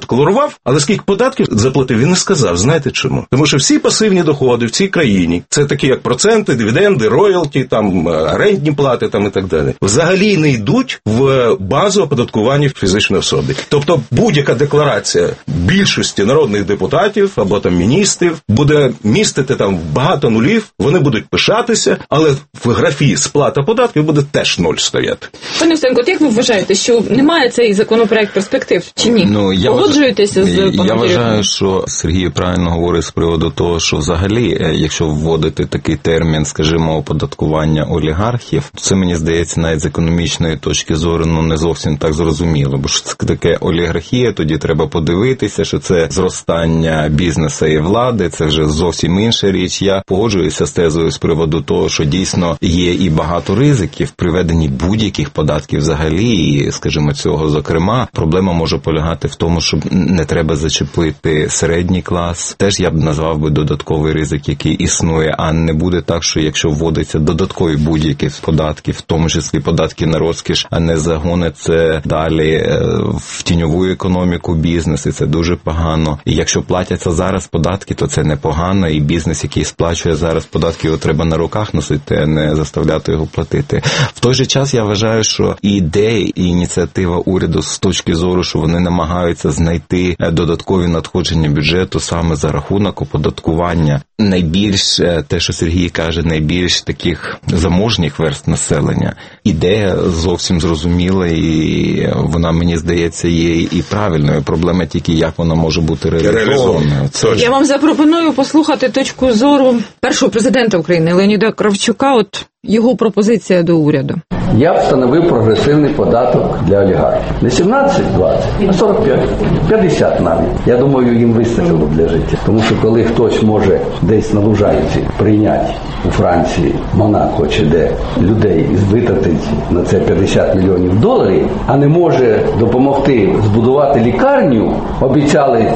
задекларував, але скільки податків заплатив, він не сказав. Знаєте чому? Тому що всі пасивні доходи в цій країні, це такі як проценти, дивіденди, роялті, там, рентні плати там, і так далі, взагалі не йдуть в базу оподаткування фізичної особи. Тобто будь-яка декларація більшості народних депутатів або там міністрів буде містити там багато нулів, вони будуть пишатися, але в графі сплата податків буде теж нуль стояти. Пане Устенко, от як ви вважаєте, що немає цей законопроект перспектив чи ні? Ну, я Погоджуєтеся вваж... з паном Я вважаю, Юрієм? що Сергій правильно говорить з приводу того, що взагалі, якщо вводити такий термін, скажімо, оподаткування олігархів, це, мені здається, навіть з економічної точки зору ну, не зовсім так зрозуміло, бо що це таке олігархія, тоді треба подивитися, що це зростання бізнесу і влади, це вже зовсім інша річ. Я погоджуюся з тезою з приводу того, що дійсно є і багато ризиків при введенні будь-яких податків взагалі, і, скажімо, цього зокрема. Проблема може полягати в тому, що не треба зачепити середній клас. Теж я б назвав би додатковий ризик, який існує, а не буде так, що якщо вводиться додаткові будь-які податки, в тому числі податки на розкіш, а не загони це далі в тіньову економіку бізнес, і це дуже погано. І якщо платяться зараз податки, то це непогано, і бізнес, який сплачує зараз податки, його треба на руках носити, а не заставляти його платити. В той же час я вважаю, що і ідея, і ініціатива уряду з точки зору, що вони намагаються знайти додаткові надходження бюджету саме за рахунок оподаткування найбільш, те, що Сергій каже, найбільш таких заможніх верст населення. Ідея зовсім зрозуміла, і вона, мені здається, є і правильною. Проблема тільки, як вона може бути реалізованою. Я вам запропоную послухати точку зору першого президента України Леоніда Кравчука, от його пропозиція до уряду. Я б встановив прогресивний податок для олігархів. Не сімнадцять двадцять, а сорок п'ять, п'ятдесят навіть. Я думаю, їм вистачило б для життя. Тому що коли хтось може десь на Лужайці прийняти у Франції, Монако чи де людей і витратить на це п'ятдесят мільйонів доларів, а не може допомогти збудувати лікарню, обіцяли,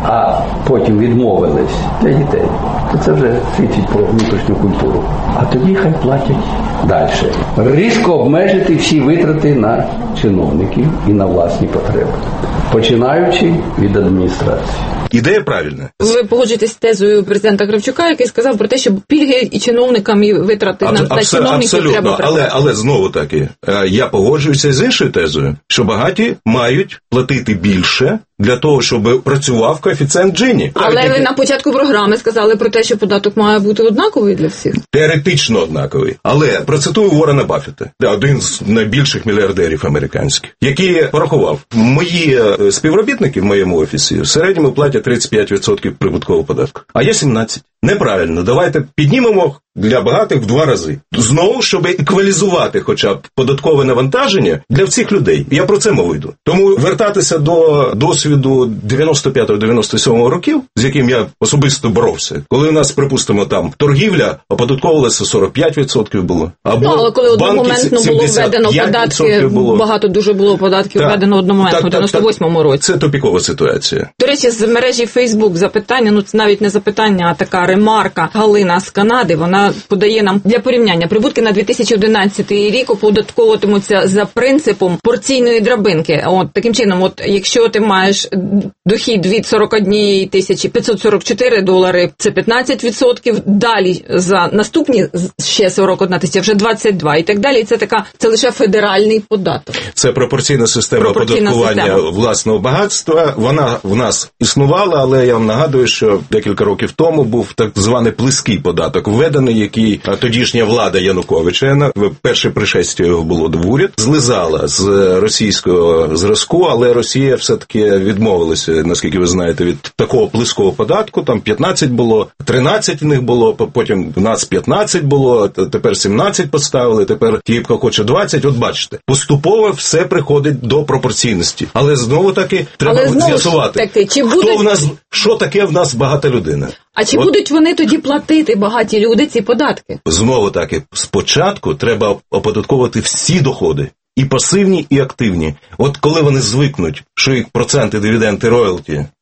а потім відмовились для дітей, то це вже свідчить про внутрішню культуру. А тоді хай платять далі. Різко обмежити всі витрати на чиновників і на власні потреби, починаючи від адміністрації. Ідея правильна. Ви погоджуєтесь з тезою президента Кравчука, який сказав про те, що пільги і чиновникам, і витрати Аб- на абс- чиновників абсолютно. треба але, але знову таки, я погоджуюся з іншою тезою, що багаті мають платити більше для того, щоб працював коефіцієнт Джині. Але ви на початку програми сказали про те, що податок має бути однаковий для всіх. Теоретично однаковий. Але процитую Уоррена Баффета, один з найбільших мільярдерів американських, який порахував, мої співробітники в моєму офісі в середньому платять тридцять п'ять відсотків прибуткового податку, а я сімнадцять відсотків. Неправильно, давайте піднімемо для багатих в два рази. Знову, щоб еквалізувати хоча б податкове навантаження для всіх людей. Я про це мову йду. Тому вертатися до досвіду дев'яносто п'ятого дев'яносто сьомого років, з яким я особисто боровся, коли у нас, припустимо, там торгівля оподатковувалася сорок п'ять відсотків було. Або ну, але коли одномоментно було введено податки, було. багато дуже було податків так, введено одномоментно так, в дев'яносто восьмому році. Це тупікова ситуація. До речі, з мережі Facebook запитання, ну це навіть не запитання, а така ремарка. Галина з Канади, вона подає нам для порівняння. Прибутки на дві тисячі одинадцятий рік оподатковуватимуться за принципом порційної драбинки. От таким чином, от якщо ти маєш дохід від сорок однієї тисячі п'ятсот сорок чотири долари, це п'ятнадцять відсотків, далі за наступні ще сорок одна тисяча, вже двадцять два і так далі. І це така, це лише федеральний податок. Це пропорційна система пропорційна оподаткування система. власного багатства. Вона в нас існувала, але я вам нагадую, що декілька років тому був так званий плиский податок введений, який тодішня влада Януковича, перше пришестя його було в уряд, злизала з російського зразку, але Росія все-таки відмовилася, наскільки ви знаєте, від такого плиського податку. Там п'ятнадцять було, тринадцять в них було, потім в нас п'ятнадцять було, тепер сімнадцять поставили, тепер Київка хоче двадцять. От бачите, поступово все приходить до пропорційності. Але знову таки треба знову з'ясувати, таки, чи хто будуть... в нас, що таке в нас багата людина. А чи От, будуть вони тоді платити, багаті люди, ці податки? Знову таки, спочатку треба оподатковувати всі доходи. І пасивні, і активні. От коли вони звикнуть, що їх проценти, дивіденди, роялті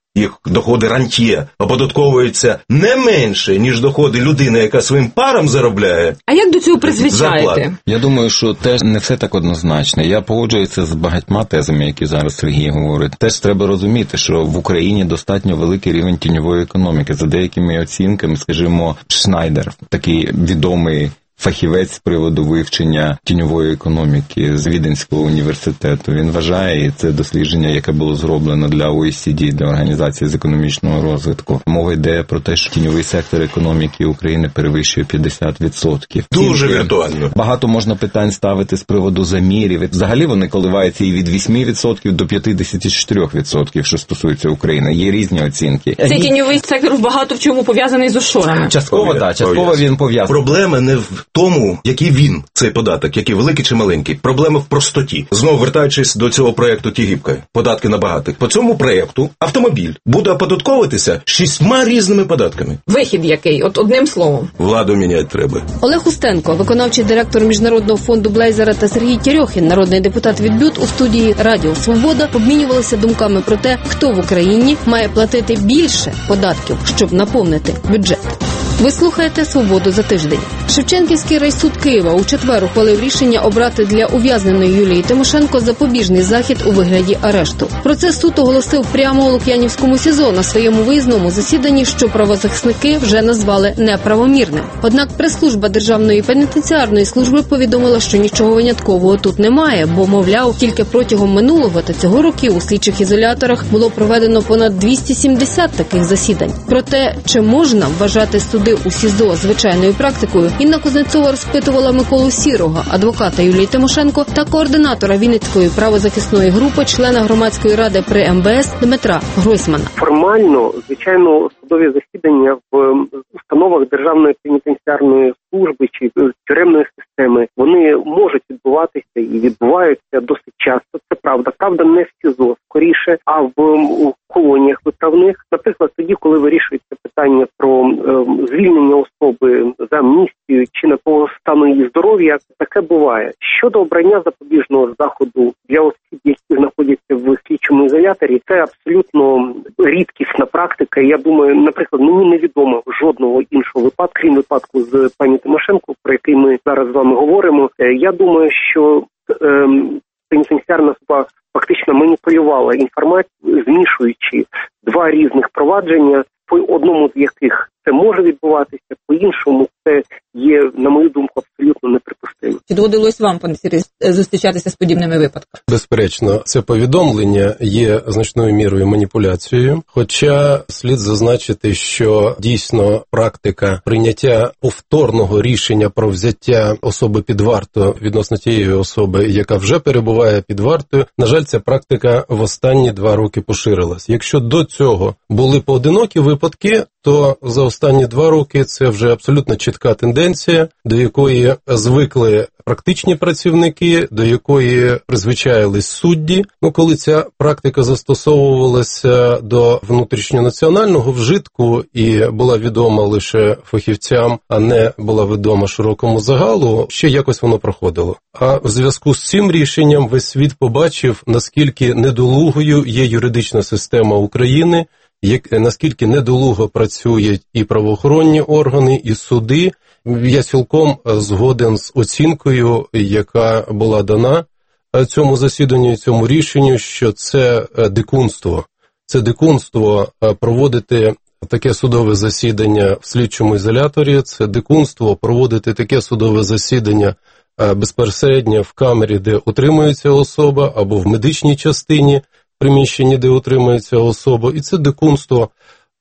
їх доходи рантьє оподатковуються не менше, ніж доходи людини, яка своїм парам заробляє. А як до цього призвичаєте? Зарплат. Я думаю, що теж не все так однозначно. Я погоджуюся з багатьма тезами, які зараз Сергій говорить. Теж треба розуміти, що в Україні достатньо великий рівень тіньової економіки. За деякими оцінками, скажімо, Шнайдер, такий відомий фахівець з приводу вивчення тіньової економіки з Віденського університету. Він вважає, і це дослідження, яке було зроблено для о і сі ді, для Організації з економічного розвитку. Мова йде про те, що тіньовий сектор економіки України перевищує п'ятдесят відсотків. Дуже віртуально. Багато можна питань ставити з приводу замірів. Взагалі вони коливаються і від вісім відсотків до п'ятдесят чотири відсотки, що стосується України. Є різні оцінки. Цей тіньовий сектор багато в чому пов'язаний з офшорами. Частково, так, частково він пов'язаний. Проблема не в тому, який він, цей податок, який великий чи маленький. Проблема в простоті. Знову вертаючись до цього проєкту Тігіпка, податки на багатих. По цьому проєкту автомобіль буде оподатковуватися шістьма різними податками. Вихід який? От одним словом. Владу міняти треба. Олег Устенко, виконавчий директор Міжнародного фонду Блейзера, та Сергій Тєрьохін, народний депутат від БЮТ, у студії Радіо Свобода обмінювалися думками про те, хто в Україні має платити більше податків, щоб наповнити бюджет. Ви слухаєте «Свободу за тиждень». Шевченківський райсуд Києва у четвер ухвалив рішення обрати для ув'язненої Юлії Тимошенко запобіжний захід у вигляді арешту. Про це суд оголосив прямо у Лук'янівському СІЗО на своєму виїзному засіданні, що правозахисники вже назвали неправомірним. Однак прес-служба Державної пенітенціарної служби повідомила, що нічого виняткового тут немає, бо, мовляв, тільки протягом минулого та цього років у слідчих ізоляторах було проведено понад двісті сімдесят таких засідань. Про те, чи можна вважати суди у СІЗО звичайною практикою, Інна Кузнецова розпитувала Миколу Сірого, адвоката Юлії Тимошенко та координатора Вінницької правозахисної групи, члена громадської ради при ем бе ес Дмитра Гройсмана. Формально, звичайно, судові засідання в установах Державної пенітенціарної служби чи тюремної системи, вони можуть відбуватися і відбуваються досить часто. Це правда. Правда, не в СІЗО, скоріше, а в колоніях виправних. Наприклад, тоді, коли вирішується питання про е, звільнення особи за амністію чи на того стану її здоров'я, таке буває. Щодо обрання запобіжного заходу для осіб, які знаходяться в слідчому ізоляторі, це абсолютно рідкісна практика. Я думаю, наприклад, мені невідомо жодного іншого випадку, крім випадку з пані Тимошенко, про який ми зараз з вами говоримо. Я думаю, що е, пенітенціарна служба фактично маніпулювала інформацією, змішуючи два різних провадження, по одному з яких це може відбуватися, по іншому це є, на мою думку, абсолютно неприпустимо. Чи доводилось вам, пане Сергій, зустрічатися з подібними випадками? Безперечно, це повідомлення є значною мірою маніпуляцією, хоча слід зазначити, що дійсно практика прийняття повторного рішення про взяття особи під варту відносно тієї особи, яка вже перебуває під вартою, на жаль, ця практика в останні два роки поширилась. Якщо до цього були поодинокі випадки, то за останні два роки це вже абсолютно чітка тенденція, до якої звикли практичні працівники, до якої призвичаїлись судді. Ну, коли ця практика застосовувалася до внутрішньонаціонального вжитку і була відома лише фахівцям, а не була відома широкому загалу, ще якось воно проходило. А в зв'язку з цим рішенням весь світ побачив, наскільки недолугою є юридична система України, як, наскільки недолуго працюють і правоохоронні органи, і суди. Я цілком згоден з оцінкою, яка була дана цьому засіданню, цьому рішенню, що це дикунство. Це дикунство проводити таке судове засідання в слідчому ізоляторі, це дикунство проводити таке судове засідання безпосередньо в камері, де утримується особа, або в медичній частині приміщенні, де утримується особа, і це дикунство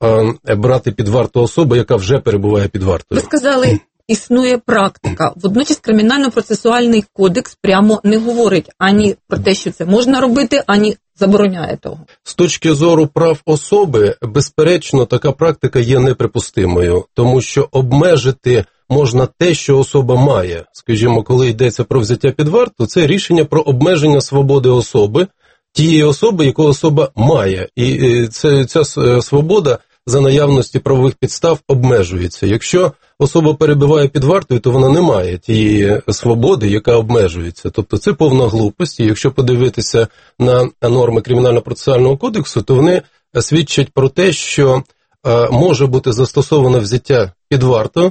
е, брати під варту особу, яка вже перебуває під вартою. Ви сказали, існує практика. Водночас Кримінально-процесуальний кодекс прямо не говорить ані про те, що це можна робити, ані забороняє того. З точки зору прав особи, безперечно, така практика є неприпустимою, тому що обмежити можна те, що особа має. Скажімо, коли йдеться про взяття під варту, це рішення про обмеження свободи особи, тієї особи, яку особа має. І це, ця свобода за наявності правових підстав обмежується. Якщо особа перебуває під вартою, то вона не має тієї свободи, яка обмежується. Тобто це повна глупость. І якщо подивитися на норми Кримінально-процесуального кодексу, то вони свідчать про те, що може бути застосоване взяття під варту,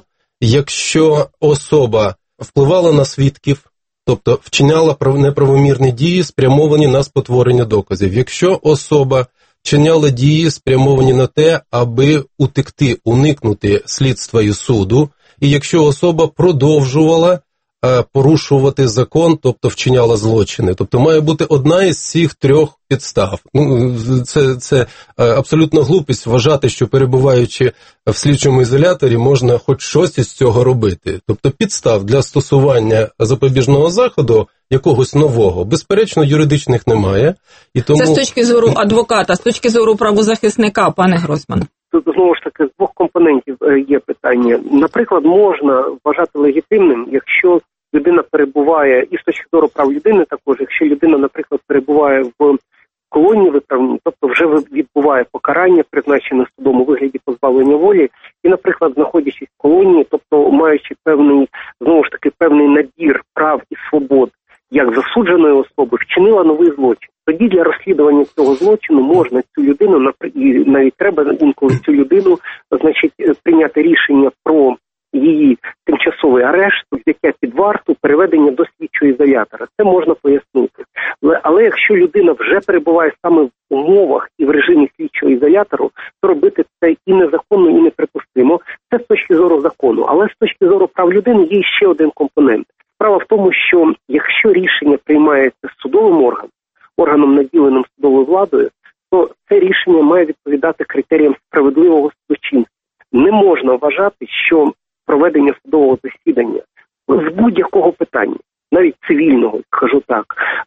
якщо особа впливала на свідків, тобто вчиняла неправомірні дії, спрямовані на спотворення доказів. Якщо особа вчиняла дії, спрямовані на те, аби утекти, уникнути слідства і суду, і якщо особа продовжувала порушувати закон, тобто вчиняла злочини. Тобто має бути одна із цих трьох підстав. Ну, це, це абсолютно глупість вважати, що перебуваючи в слідчому ізоляторі, можна хоч щось із цього робити. Тобто підстав для стосування запобіжного заходу якогось нового, безперечно, юридичних немає. І тому... Це з точки зору адвоката, з точки зору правозахисника, пане Гройсман. Тут, знову ж таки, з двох компонентів є питання. Наприклад, можна вважати легітимним, якщо людина перебуває, і з точки зору прав людини також, якщо людина, наприклад, перебуває в колонії виправній, тобто вже відбуває покарання, призначене судом у вигляді позбавлення волі, і, наприклад, знаходячись в колонії, тобто маючи певний, знову ж таки, певний набір прав і свобод, як засудженої особи, вчинила новий злочин. Тоді для розслідування цього злочину можна цю людину, і навіть треба інколи цю людину, значить, прийняти рішення про її тимчасовий арешт, взяття під варту, переведення до слідчого ізолятора. Це можна пояснити. Але, але якщо людина вже перебуває саме в умовах і в режимі слідчого ізолятору, то робити це і незаконно, і неприпустимо. Це з точки зору закону. Але з точки зору прав людини є ще один компонент. Справа в тому, що якщо рішення приймається судовим органом, органом, наділеним судовою владою, то це рішення має відповідати критеріям справедливого судочинства. Не можна вважати, що проведення судового засідання з будь-якого питання, навіть цивільного, скажу так,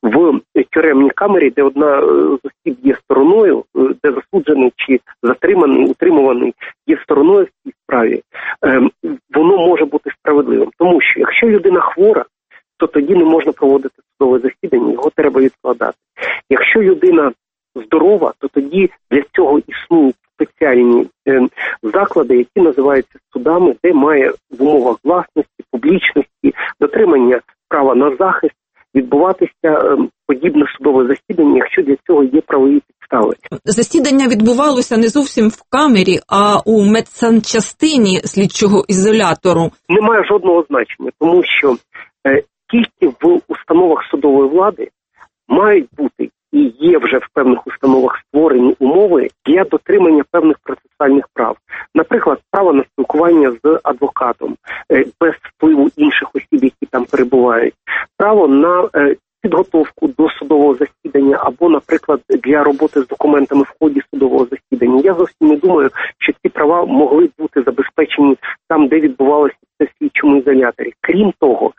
в тюремній камері, де одна з осіб є стороною, де засуджений чи затриманий, утримуваний є стороною в цій справі, воно може бути справедливим. Тому що якщо людина хвора, то тоді не можна проводити судове засідання, його треба відкладати. Якщо людина здорова, то тоді для цього існують спеціальні е, заклади, які називаються судами, де має в умовах власності, публічності, дотримання права на захист відбуватися е, подібне судове засідання, якщо для цього є правові підстави. Засідання відбувалося не зовсім в камері, а у медсанчастині слідчого ізолятору. Немає жодного значення, тому що е, тільки в установах судової влади мають бути і є вже в певних установах створені умови для дотримання певних процесуальних прав. Наприклад, право на спілкування з адвокатом без впливу інших осіб, які там перебувають, право на підготовку до судового засідання або, наприклад, для роботи з документами в ході судового засідання. Я зовсім не думаю, що ці права могли бути забезпечені там, де відбувалося це в слідчому ізоляторі. Крім того,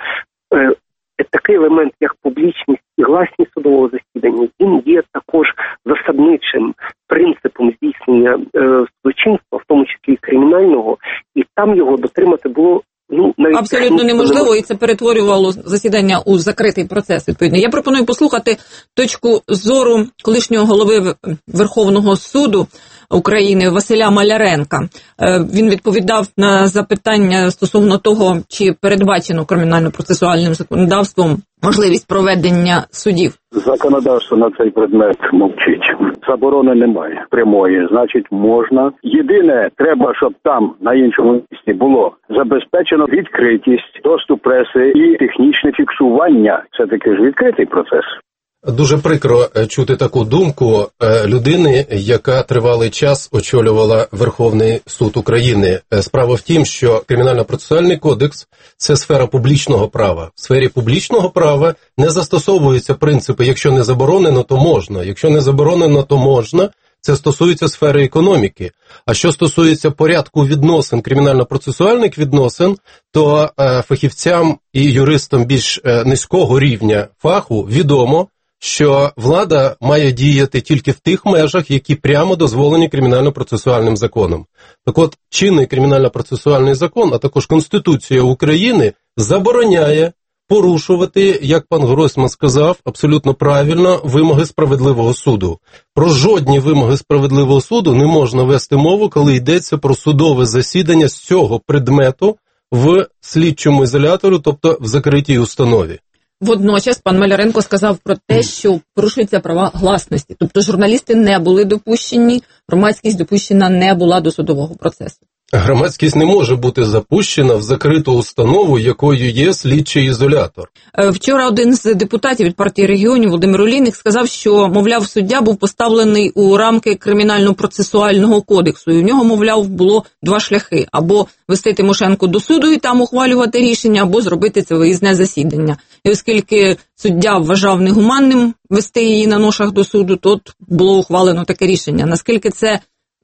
такий елемент, як публічність і гласність судового засідання, він є також засадничим принципом здійснення е, злочинства, в тому числі і кримінального, і там його дотримати було ну навіть абсолютно неможливо, і це перетворювало засідання у закритий процес. Відповідно, я пропоную послухати точку зору колишнього голови Верховного суду України Василя Маляренка. Він відповідав на запитання стосовно того, чи передбачено кримінально-процесуальним законодавством можливість проведення судів. Законодавство на цей предмет мовчить. Заборони немає прямої, значить можна. Єдине, треба, щоб там, на іншому місці, було забезпечено відкритість, доступ преси і технічне фіксування. Це таки ж відкритий процес. Дуже прикро чути таку думку людини, яка тривалий час очолювала Верховний суд України. Справа в тім, що Кримінально-процесуальний кодекс – це сфера публічного права. В сфері публічного права не застосовуються принципи «якщо не заборонено, то можна», «якщо не заборонено, то можна». Це стосується сфери економіки. А що стосується порядку відносин, кримінально-процесуальних відносин, то фахівцям і юристам більш низького рівня фаху відомо, що влада має діяти тільки в тих межах, які прямо дозволені кримінально-процесуальним законом. Так от, чинний кримінально-процесуальний закон, а також Конституція України забороняє порушувати, як пан Гройсман сказав, абсолютно правильно, вимоги справедливого суду. Про жодні вимоги справедливого суду не можна вести мову, коли йдеться про судове засідання з цього предмету в слідчому ізолятору, тобто в закритій установі. Водночас пан Маляренко сказав про те, що порушуються права гласності. Тобто журналісти не були допущені, громадськість допущена не була до судового процесу. Громадськість не може бути запущена в закриту установу, якою є слідчий ізолятор. Вчора один з депутатів від партії регіонів, Володимир Олійник, сказав, що, мовляв, суддя був поставлений у рамки кримінально-процесуального кодексу. І у нього, мовляв, було два шляхи. Або вести Тимошенко до суду і там ухвалювати рішення, або зробити це виїзне засідання. І оскільки суддя вважав негуманним вести її на ношах до суду, то було ухвалено таке рішення. Наскільки це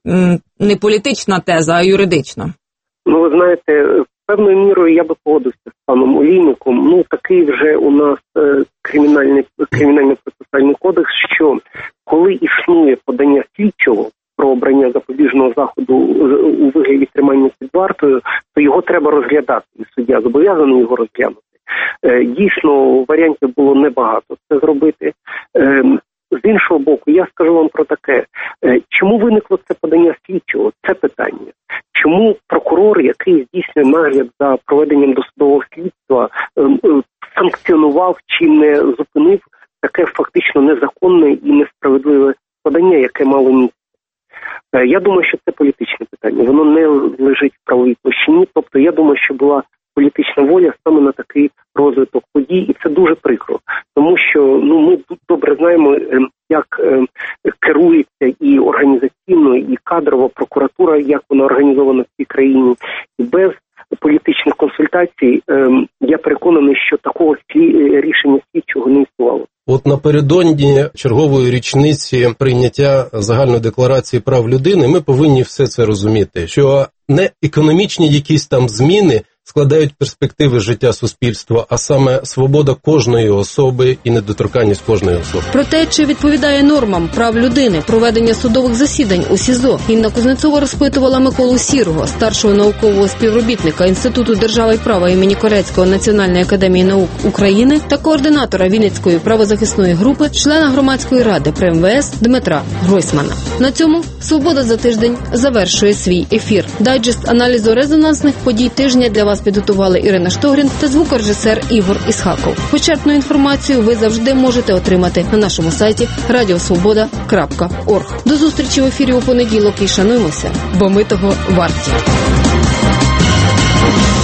не політична теза, а юридична? Ну, ви знаєте, певною мірою я би погодився з паном Олійником. Ну, такий вже у нас е, кримінальний, кримінально-процесуальний кодекс, що коли існує подання слідчого про обрання запобіжного заходу у вигляді тримання під вартою, то його треба розглядати, і суддя зобов'язаний його розглянути. Е, дійсно, варіантів було небагато це зробити. Е, З іншого боку, я скажу вам про таке. Чому виникло це подання слідчого? Це питання. Чому прокурор, який здійснює нагляд за проведенням досудового слідства, санкціонував чи не зупинив таке фактично незаконне і несправедливе подання, яке мало місце? Я думаю, що це політичне питання. Воно не лежить в правовій площині. Тобто, я думаю, що була політична воля саме на такий розвиток подій, і це дуже прикро. Тому що ну, ми тут добре знаємо, як е, керується і організаційно, і кадрова прокуратура, як вона організована в цій країні. І без політичних консультацій е, я переконаний, що такого слі... рішення слідчого не існувало. От напередодні чергової річниці прийняття загальної декларації прав людини ми повинні все це розуміти, що не економічні якісь там зміни складають перспективи життя суспільства, а саме свобода кожної особи і недоторканність кожної особи. Про те, чи відповідає нормам прав людини проведення судових засідань у СІЗО, Інна Кузнецова розпитувала Миколу Сірого, старшого наукового співробітника Інституту держави і права імені Корецького Національної академії наук України та координатора Вінницької правозахисної групи, члена громадської ради при ем ве ес Дмитра Гройсмана. На цьому «Свобода за тиждень» завершує свій ефір. Дайджест аналізу резонансних подій тижня для вас підготували Ірина Штогрін та звукорежисер Ігор Ісхаков. Почерпну інформацію ви завжди можете отримати на нашому сайті радіо свобода крапка орг. До зустрічі в ефірі у понеділок і шануймося, бо ми того варті.